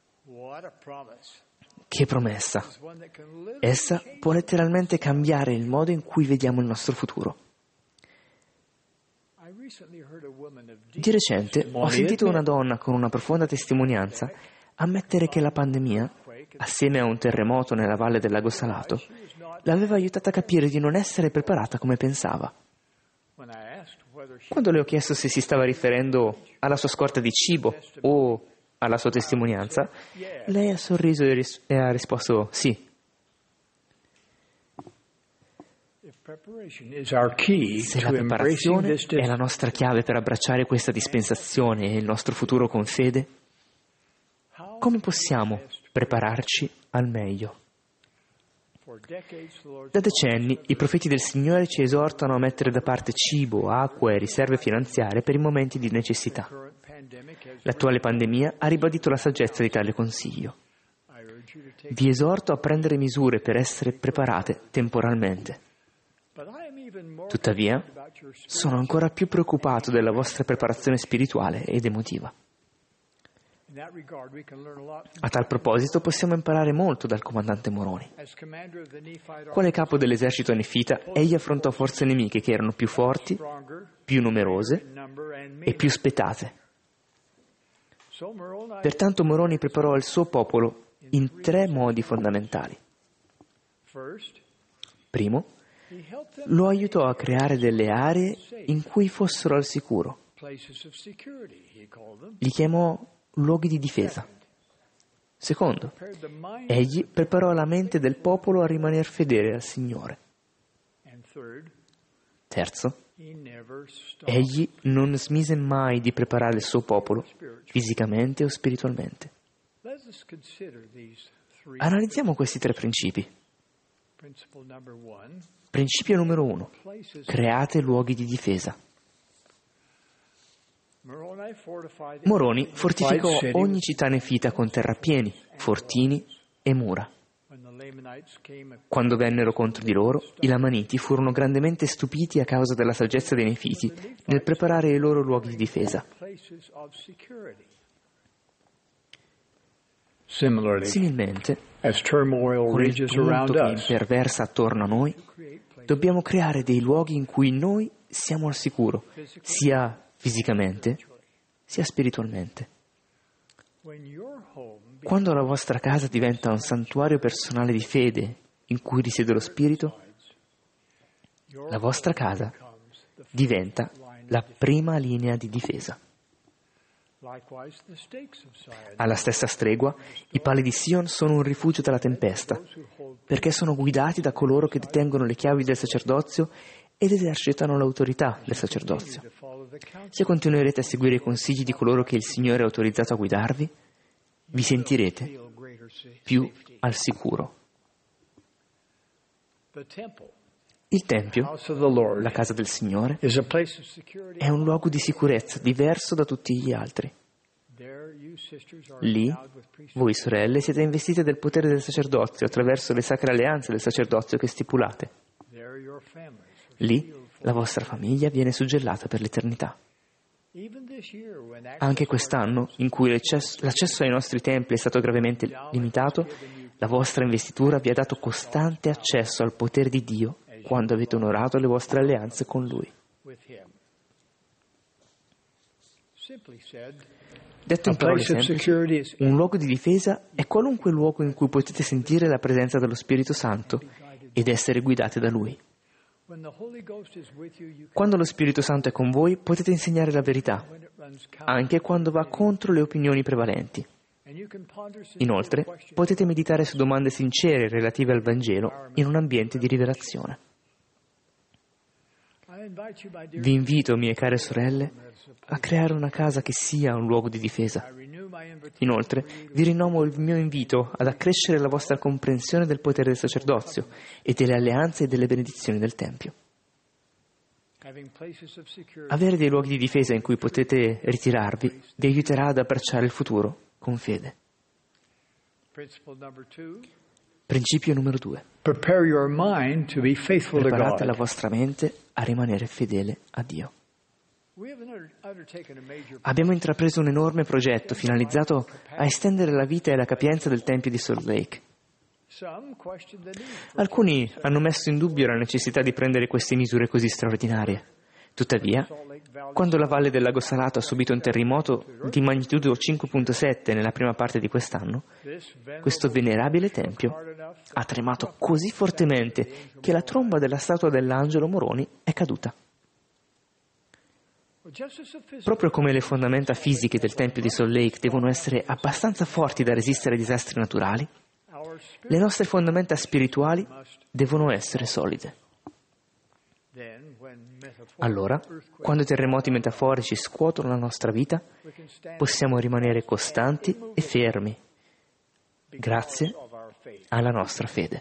Che promessa! Essa può letteralmente cambiare il modo in cui vediamo il nostro futuro. Di recente ho sentito una donna con una profonda testimonianza ammettere che la pandemia, assieme a un terremoto nella valle del lago Salato, l'aveva aiutata a capire di non essere preparata come pensava. Quando le ho chiesto se si stava riferendo alla sua scorta di cibo o alla sua testimonianza, lei ha sorriso e, ris- e ha risposto sì. Se la preparazione è la nostra chiave per abbracciare questa dispensazione e il nostro futuro con fede, come possiamo prepararci al meglio? Da decenni i profeti del Signore ci esortano a mettere da parte cibo, acqua e riserve finanziarie per i momenti di necessità. L'attuale pandemia ha ribadito la saggezza di tale consiglio. Vi esorto a prendere misure per essere preparate temporalmente. Tuttavia, sono ancora più preoccupato della vostra preparazione spirituale ed emotiva. A tal proposito possiamo imparare molto dal comandante Moroni. Quale capo dell'esercito nefita, egli affrontò forze nemiche che erano più forti, più numerose e più spietate. Pertanto Moroni preparò il suo popolo in tre modi fondamentali. Primo, lo aiutò a creare delle aree in cui fossero al sicuro. Li chiamò luoghi di difesa. Secondo, egli preparò la mente del popolo a rimanere fedele al Signore. Terzo, egli non smise mai di preparare il suo popolo, fisicamente o spiritualmente. Analizziamo questi tre principi. Principio numero uno. Create luoghi di difesa. Moroni fortificò ogni città nefita con terrapieni, fortini e mura. Quando vennero contro di loro, i Lamaniti furono grandemente stupiti a causa della saggezza dei Nefiti nel preparare i loro luoghi di difesa. Similmente, con il tumulto che imperversa attorno a noi, dobbiamo creare dei luoghi in cui noi siamo al sicuro, sia fisicamente, sia spiritualmente. Quando la vostra casa diventa un santuario personale di fede in cui risiede lo Spirito, la vostra casa diventa la prima linea di difesa. Alla stessa stregua, i pali di Sion sono un rifugio dalla tempesta, perché sono guidati da coloro che detengono le chiavi del sacerdozio ed esercitano l'autorità del sacerdozio. Se continuerete a seguire i consigli di coloro che il Signore ha autorizzato a guidarvi, vi sentirete più al sicuro. Il Tempio, la casa del Signore, è un luogo di sicurezza diverso da tutti gli altri. Lì, voi sorelle, siete investite del potere del sacerdozio attraverso le sacre alleanze del sacerdozio che stipulate. Lì, la vostra famiglia viene suggellata per l'eternità. Anche quest'anno, in cui l'accesso, l'accesso ai nostri templi è stato gravemente limitato, la vostra investitura vi ha dato costante accesso al potere di Dio quando avete onorato le vostre alleanze con Lui. Detto in parole semplici, un luogo di difesa è qualunque luogo in cui potete sentire la presenza dello Spirito Santo ed essere guidate da Lui. Quando lo Spirito Santo è con voi, potete insegnare la verità, anche quando va contro le opinioni prevalenti. Inoltre, potete meditare su domande sincere relative al Vangelo in un ambiente di rivelazione. Vi invito, mie care sorelle, a creare una casa che sia un luogo di difesa. Inoltre, vi rinnovo il mio invito ad accrescere la vostra comprensione del potere del sacerdozio e delle alleanze e delle benedizioni del Tempio. Avere dei luoghi di difesa in cui potete ritirarvi vi aiuterà ad abbracciare il futuro con fede. Principio numero due. Preparate la vostra mente a rimanere fedele a Dio. Abbiamo intrapreso un enorme progetto finalizzato a estendere la vita e la capienza del Tempio di Salt Lake. Alcuni hanno messo in dubbio la necessità di prendere queste misure così straordinarie. Tuttavia, quando la Valle del Lago Salato ha subito un terremoto di magnitudo cinque virgola sette nella prima parte di quest'anno, questo venerabile tempio ha tremato così fortemente che la tromba della statua dell'angelo Moroni è caduta. Proprio come le fondamenta fisiche del Tempio di Salt Lake devono essere abbastanza forti da resistere ai disastri naturali, le nostre fondamenta spirituali devono essere solide. Allora, quando i terremoti metaforici scuotono la nostra vita, possiamo rimanere costanti e fermi, grazie alla nostra fede.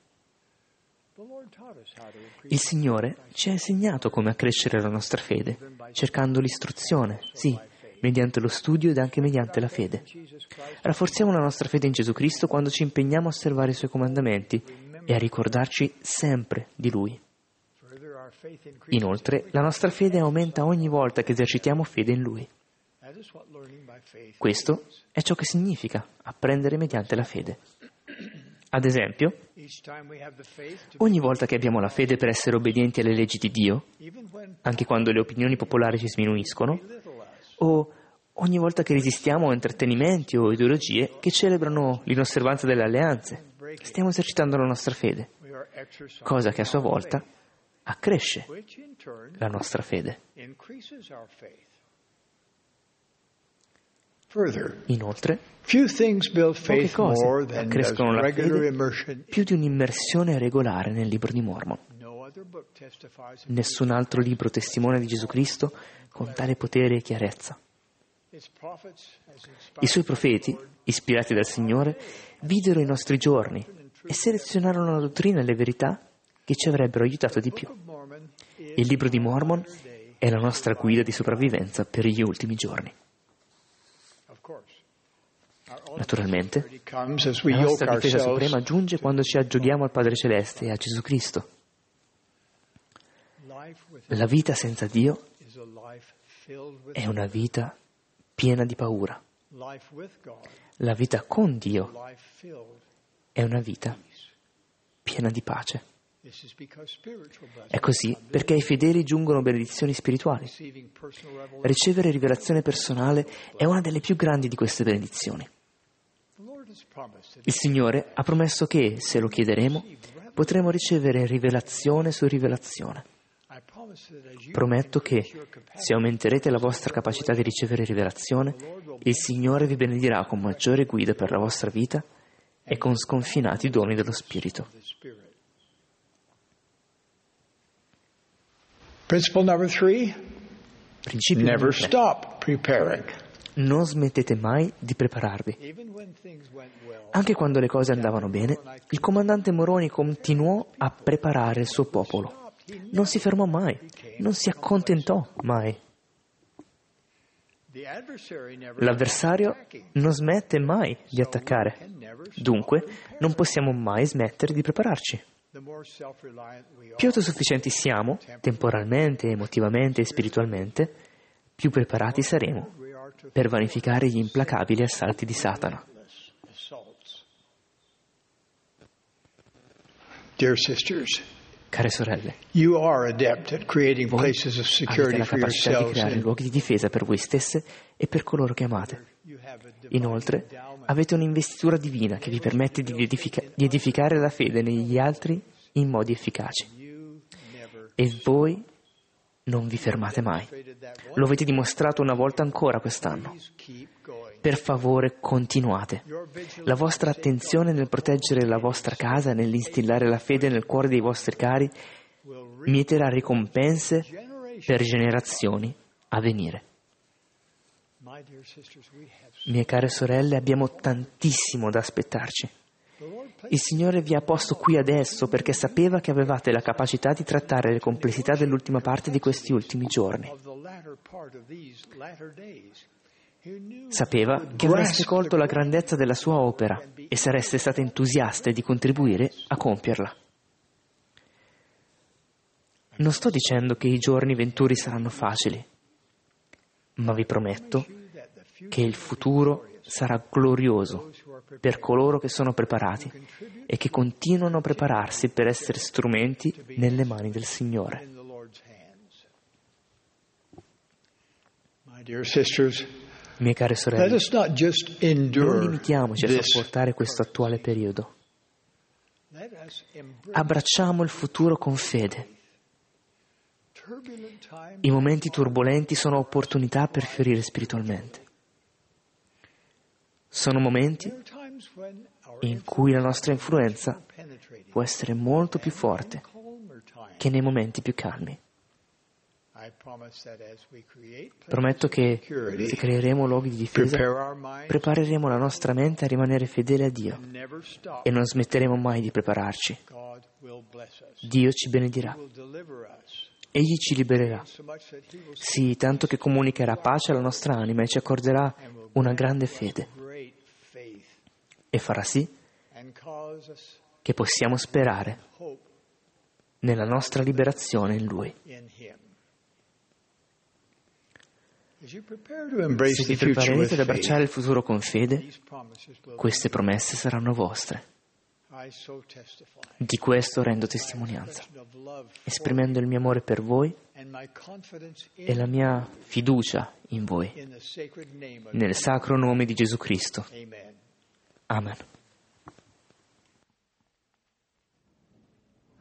Il Signore ci ha insegnato come accrescere la nostra fede, cercando l'istruzione, sì, mediante lo studio ed anche mediante la fede. Rafforziamo la nostra fede in Gesù Cristo quando ci impegniamo a osservare i Suoi comandamenti e a ricordarci sempre di Lui. Inoltre, la nostra fede aumenta ogni volta che esercitiamo fede in Lui. Questo è ciò che significa apprendere mediante la fede. Ad esempio, ogni volta che abbiamo la fede per essere obbedienti alle leggi di Dio, anche quando le opinioni popolari ci sminuiscono, o ogni volta che resistiamo a intrattenimenti o ideologie che celebrano l'inosservanza delle alleanze, stiamo esercitando la nostra fede. cosa che a sua volta accresce la nostra fede. Inoltre, poche cose accrescono la fede più di un'immersione regolare nel libro di Mormon. Nessun altro libro testimonia di Gesù Cristo con tale potere e chiarezza. I suoi profeti, ispirati dal Signore, videro i nostri giorni e selezionarono la dottrina e le verità che ci avrebbero aiutato di più. Il libro di Mormon è la nostra guida di sopravvivenza per gli ultimi giorni. Naturalmente, la nostra difesa suprema giunge quando ci aggiochiamo al Padre Celeste e a Gesù Cristo. La vita senza Dio è una vita piena di paura. La vita con Dio è una vita piena di pace. È così perché ai fedeli giungono benedizioni spirituali. Ricevere rivelazione personale è una delle più grandi di queste benedizioni. Il Signore ha promesso che, se lo chiederemo, potremo ricevere rivelazione su rivelazione. Prometto che, se aumenterete la vostra capacità di ricevere rivelazione, il Signore vi benedirà con maggiore guida per la vostra vita e con sconfinati doni dello Spirito. Principle number three, Principio never numero tre. stop preparing. Non smettete mai di prepararvi. Anche quando le cose andavano bene, il comandante Moroni continuò a preparare il suo popolo. Non si fermò mai, non si accontentò mai. L'avversario non smette mai di attaccare. Dunque, non possiamo mai smettere di prepararci. Più autosufficienti siamo, temporalmente, emotivamente e spiritualmente, più preparati saremo per vanificare gli implacabili assalti di Satana. Dear sisters, Care sorelle, you are adept at creating voi places of avete security la for capacità di yourselves. creare and luoghi di difesa per voi stesse e per coloro che amate. Inoltre, avete un'investitura divina che vi permette di, edifica- di edificare la fede negli altri in modi efficaci. E voi non vi fermate mai. Lo avete dimostrato una volta ancora quest'anno. Per favore, continuate. La vostra attenzione nel proteggere la vostra casa, nell'instillare la fede nel cuore dei vostri cari, mieterà ricompense per generazioni a venire. Mie care sorelle, abbiamo tantissimo da aspettarci. Il Signore vi ha posto qui adesso perché sapeva che avevate la capacità di trattare le complessità dell'ultima parte di questi ultimi giorni. Sapeva che avreste colto la grandezza della sua opera e sareste state entusiaste di contribuire a compierla. Non sto dicendo che i giorni venturi saranno facili, ma vi prometto che il futuro sarà glorioso per coloro che sono preparati e che continuano a prepararsi per essere strumenti nelle mani del Signore. Dear sisters, Mie care let sorelle, us not just non endure limitiamoci a this. sopportare questo attuale periodo. Let us embrace Abbracciamo il futuro con fede. turbulent times. I momenti turbolenti sono opportunità per fiorire spiritualmente. Sono momenti There are times when our in cui la nostra influenza penetrating può essere molto più forte calmer times. che nei momenti più calmi. I promise that as we create Prometto che security, se creeremo luoghi di difesa, prepare our minds prepareremo la nostra mente a rimanere fedele a Dio and never stop, e non smetteremo mai di prepararci. God will bless us. Dio ci benedirà, He will deliver us. Egli ci libererà. So much that he will Sì, tanto che comunicherà pace alla nostra anima e ci accorderà una grande fede great faith e farà sì and cause us che possiamo sperare hope nella nostra liberazione in Lui. in him. As you prepare to embrace Se vi the future with preparerete ad faith, abbracciare il futuro con fede, these promises will queste promesse saranno vostre. I so testify. Di questo rendo testimonianza, Of love esprimendo il mio amore per voi and my confidence e in, la mia fiducia in voi, in the sacred name of nel sacro nome di Gesù Cristo. Amen. Amen.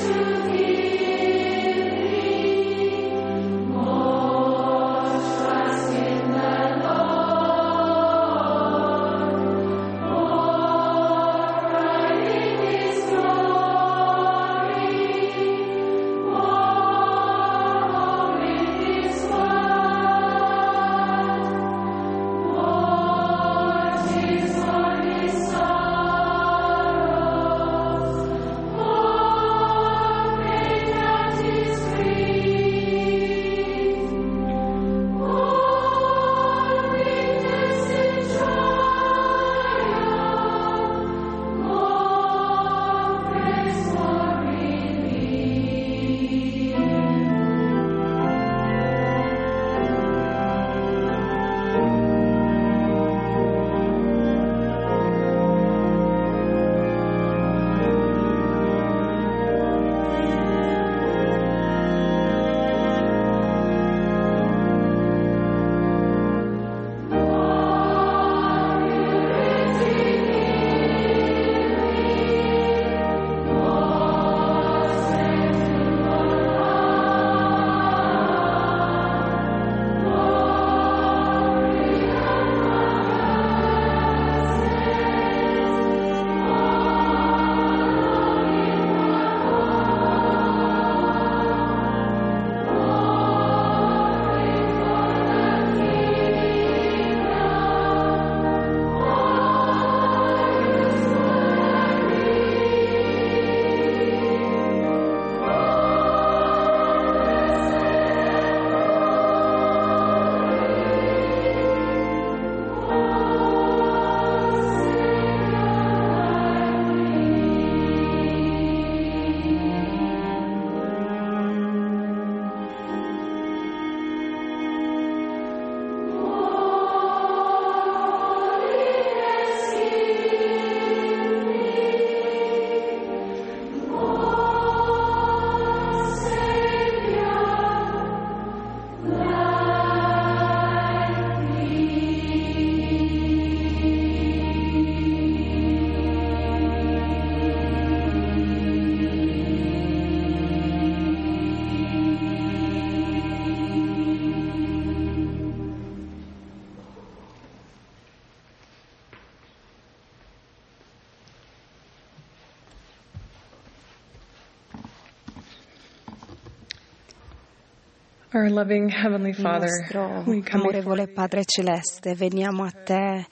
Our loving Heavenly Father, nostro we come amorevole Padre Celeste, veniamo a te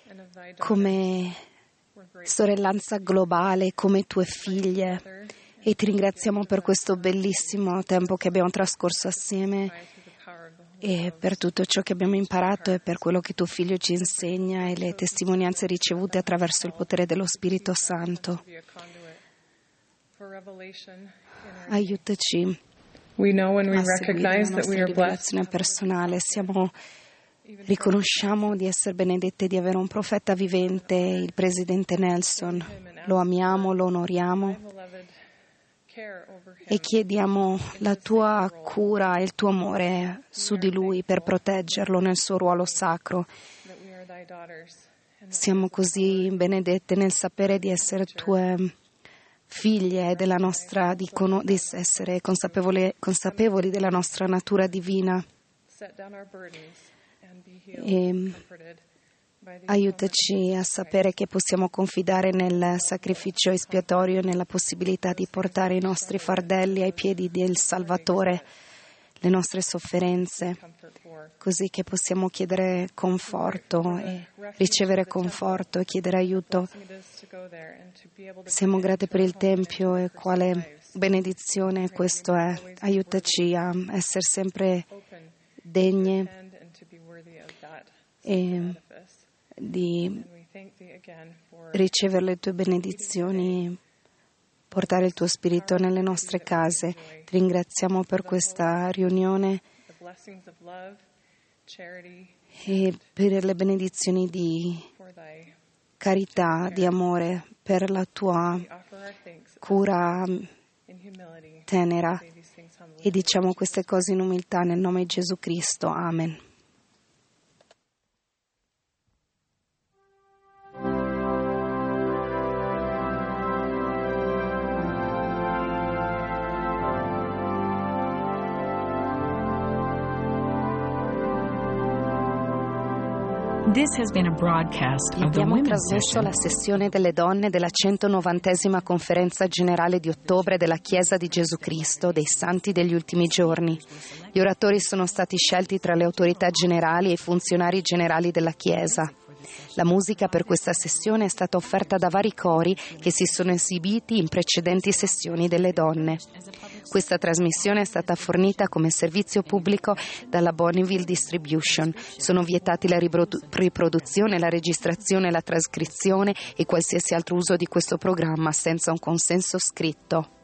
come sorellanza globale, come tue figlie, e ti ringraziamo per questo bellissimo tempo che abbiamo trascorso assieme e per tutto ciò che abbiamo imparato e per quello che tuo Figlio ci insegna e le testimonianze ricevute attraverso il potere dello Spirito Santo. Aiutaci We know when we a seguire la recognize that we nostra are blessed, rivelazione personale. Siamo, riconosciamo di essere benedetti, di avere un profeta vivente, il presidente Nelson. Lo amiamo, lo onoriamo e chiediamo la tua cura e il tuo amore su di lui per proteggerlo nel suo ruolo sacro. Siamo così benedette nel sapere di essere tue figlie della nostra, di, cono- di essere consapevoli, consapevoli della nostra natura divina. E aiutaci a sapere che possiamo confidare nel sacrificio espiatorio e nella possibilità di portare i nostri fardelli ai piedi del Salvatore, le nostre sofferenze, così che possiamo chiedere conforto e ricevere conforto e chiedere aiuto. Siamo grati per il Tempio e quale benedizione questo è. Aiutaci a essere sempre degne e di ricevere le tue benedizioni, portare il tuo spirito nelle nostre case. Ti ringraziamo per questa riunione e per le benedizioni di carità, di amore, per la tua cura tenera. E diciamo queste cose in umiltà nel nome di Gesù Cristo. Amen. This has been a broadcast of the Abbiamo Women's trasmesso Session. la sessione delle donne della centonovantesima conferenza generale di ottobre della Chiesa di Gesù Cristo dei Santi degli Ultimi Giorni. Gli oratori sono stati scelti tra le autorità generali e i funzionari generali della Chiesa. La musica per questa sessione è stata offerta da vari cori che si sono esibiti in precedenti sessioni delle donne. Questa trasmissione è stata fornita come servizio pubblico dalla Bonneville Distribution. Sono vietati la riprodu- riproduzione, la registrazione, la trascrizione e qualsiasi altro uso di questo programma senza un consenso scritto.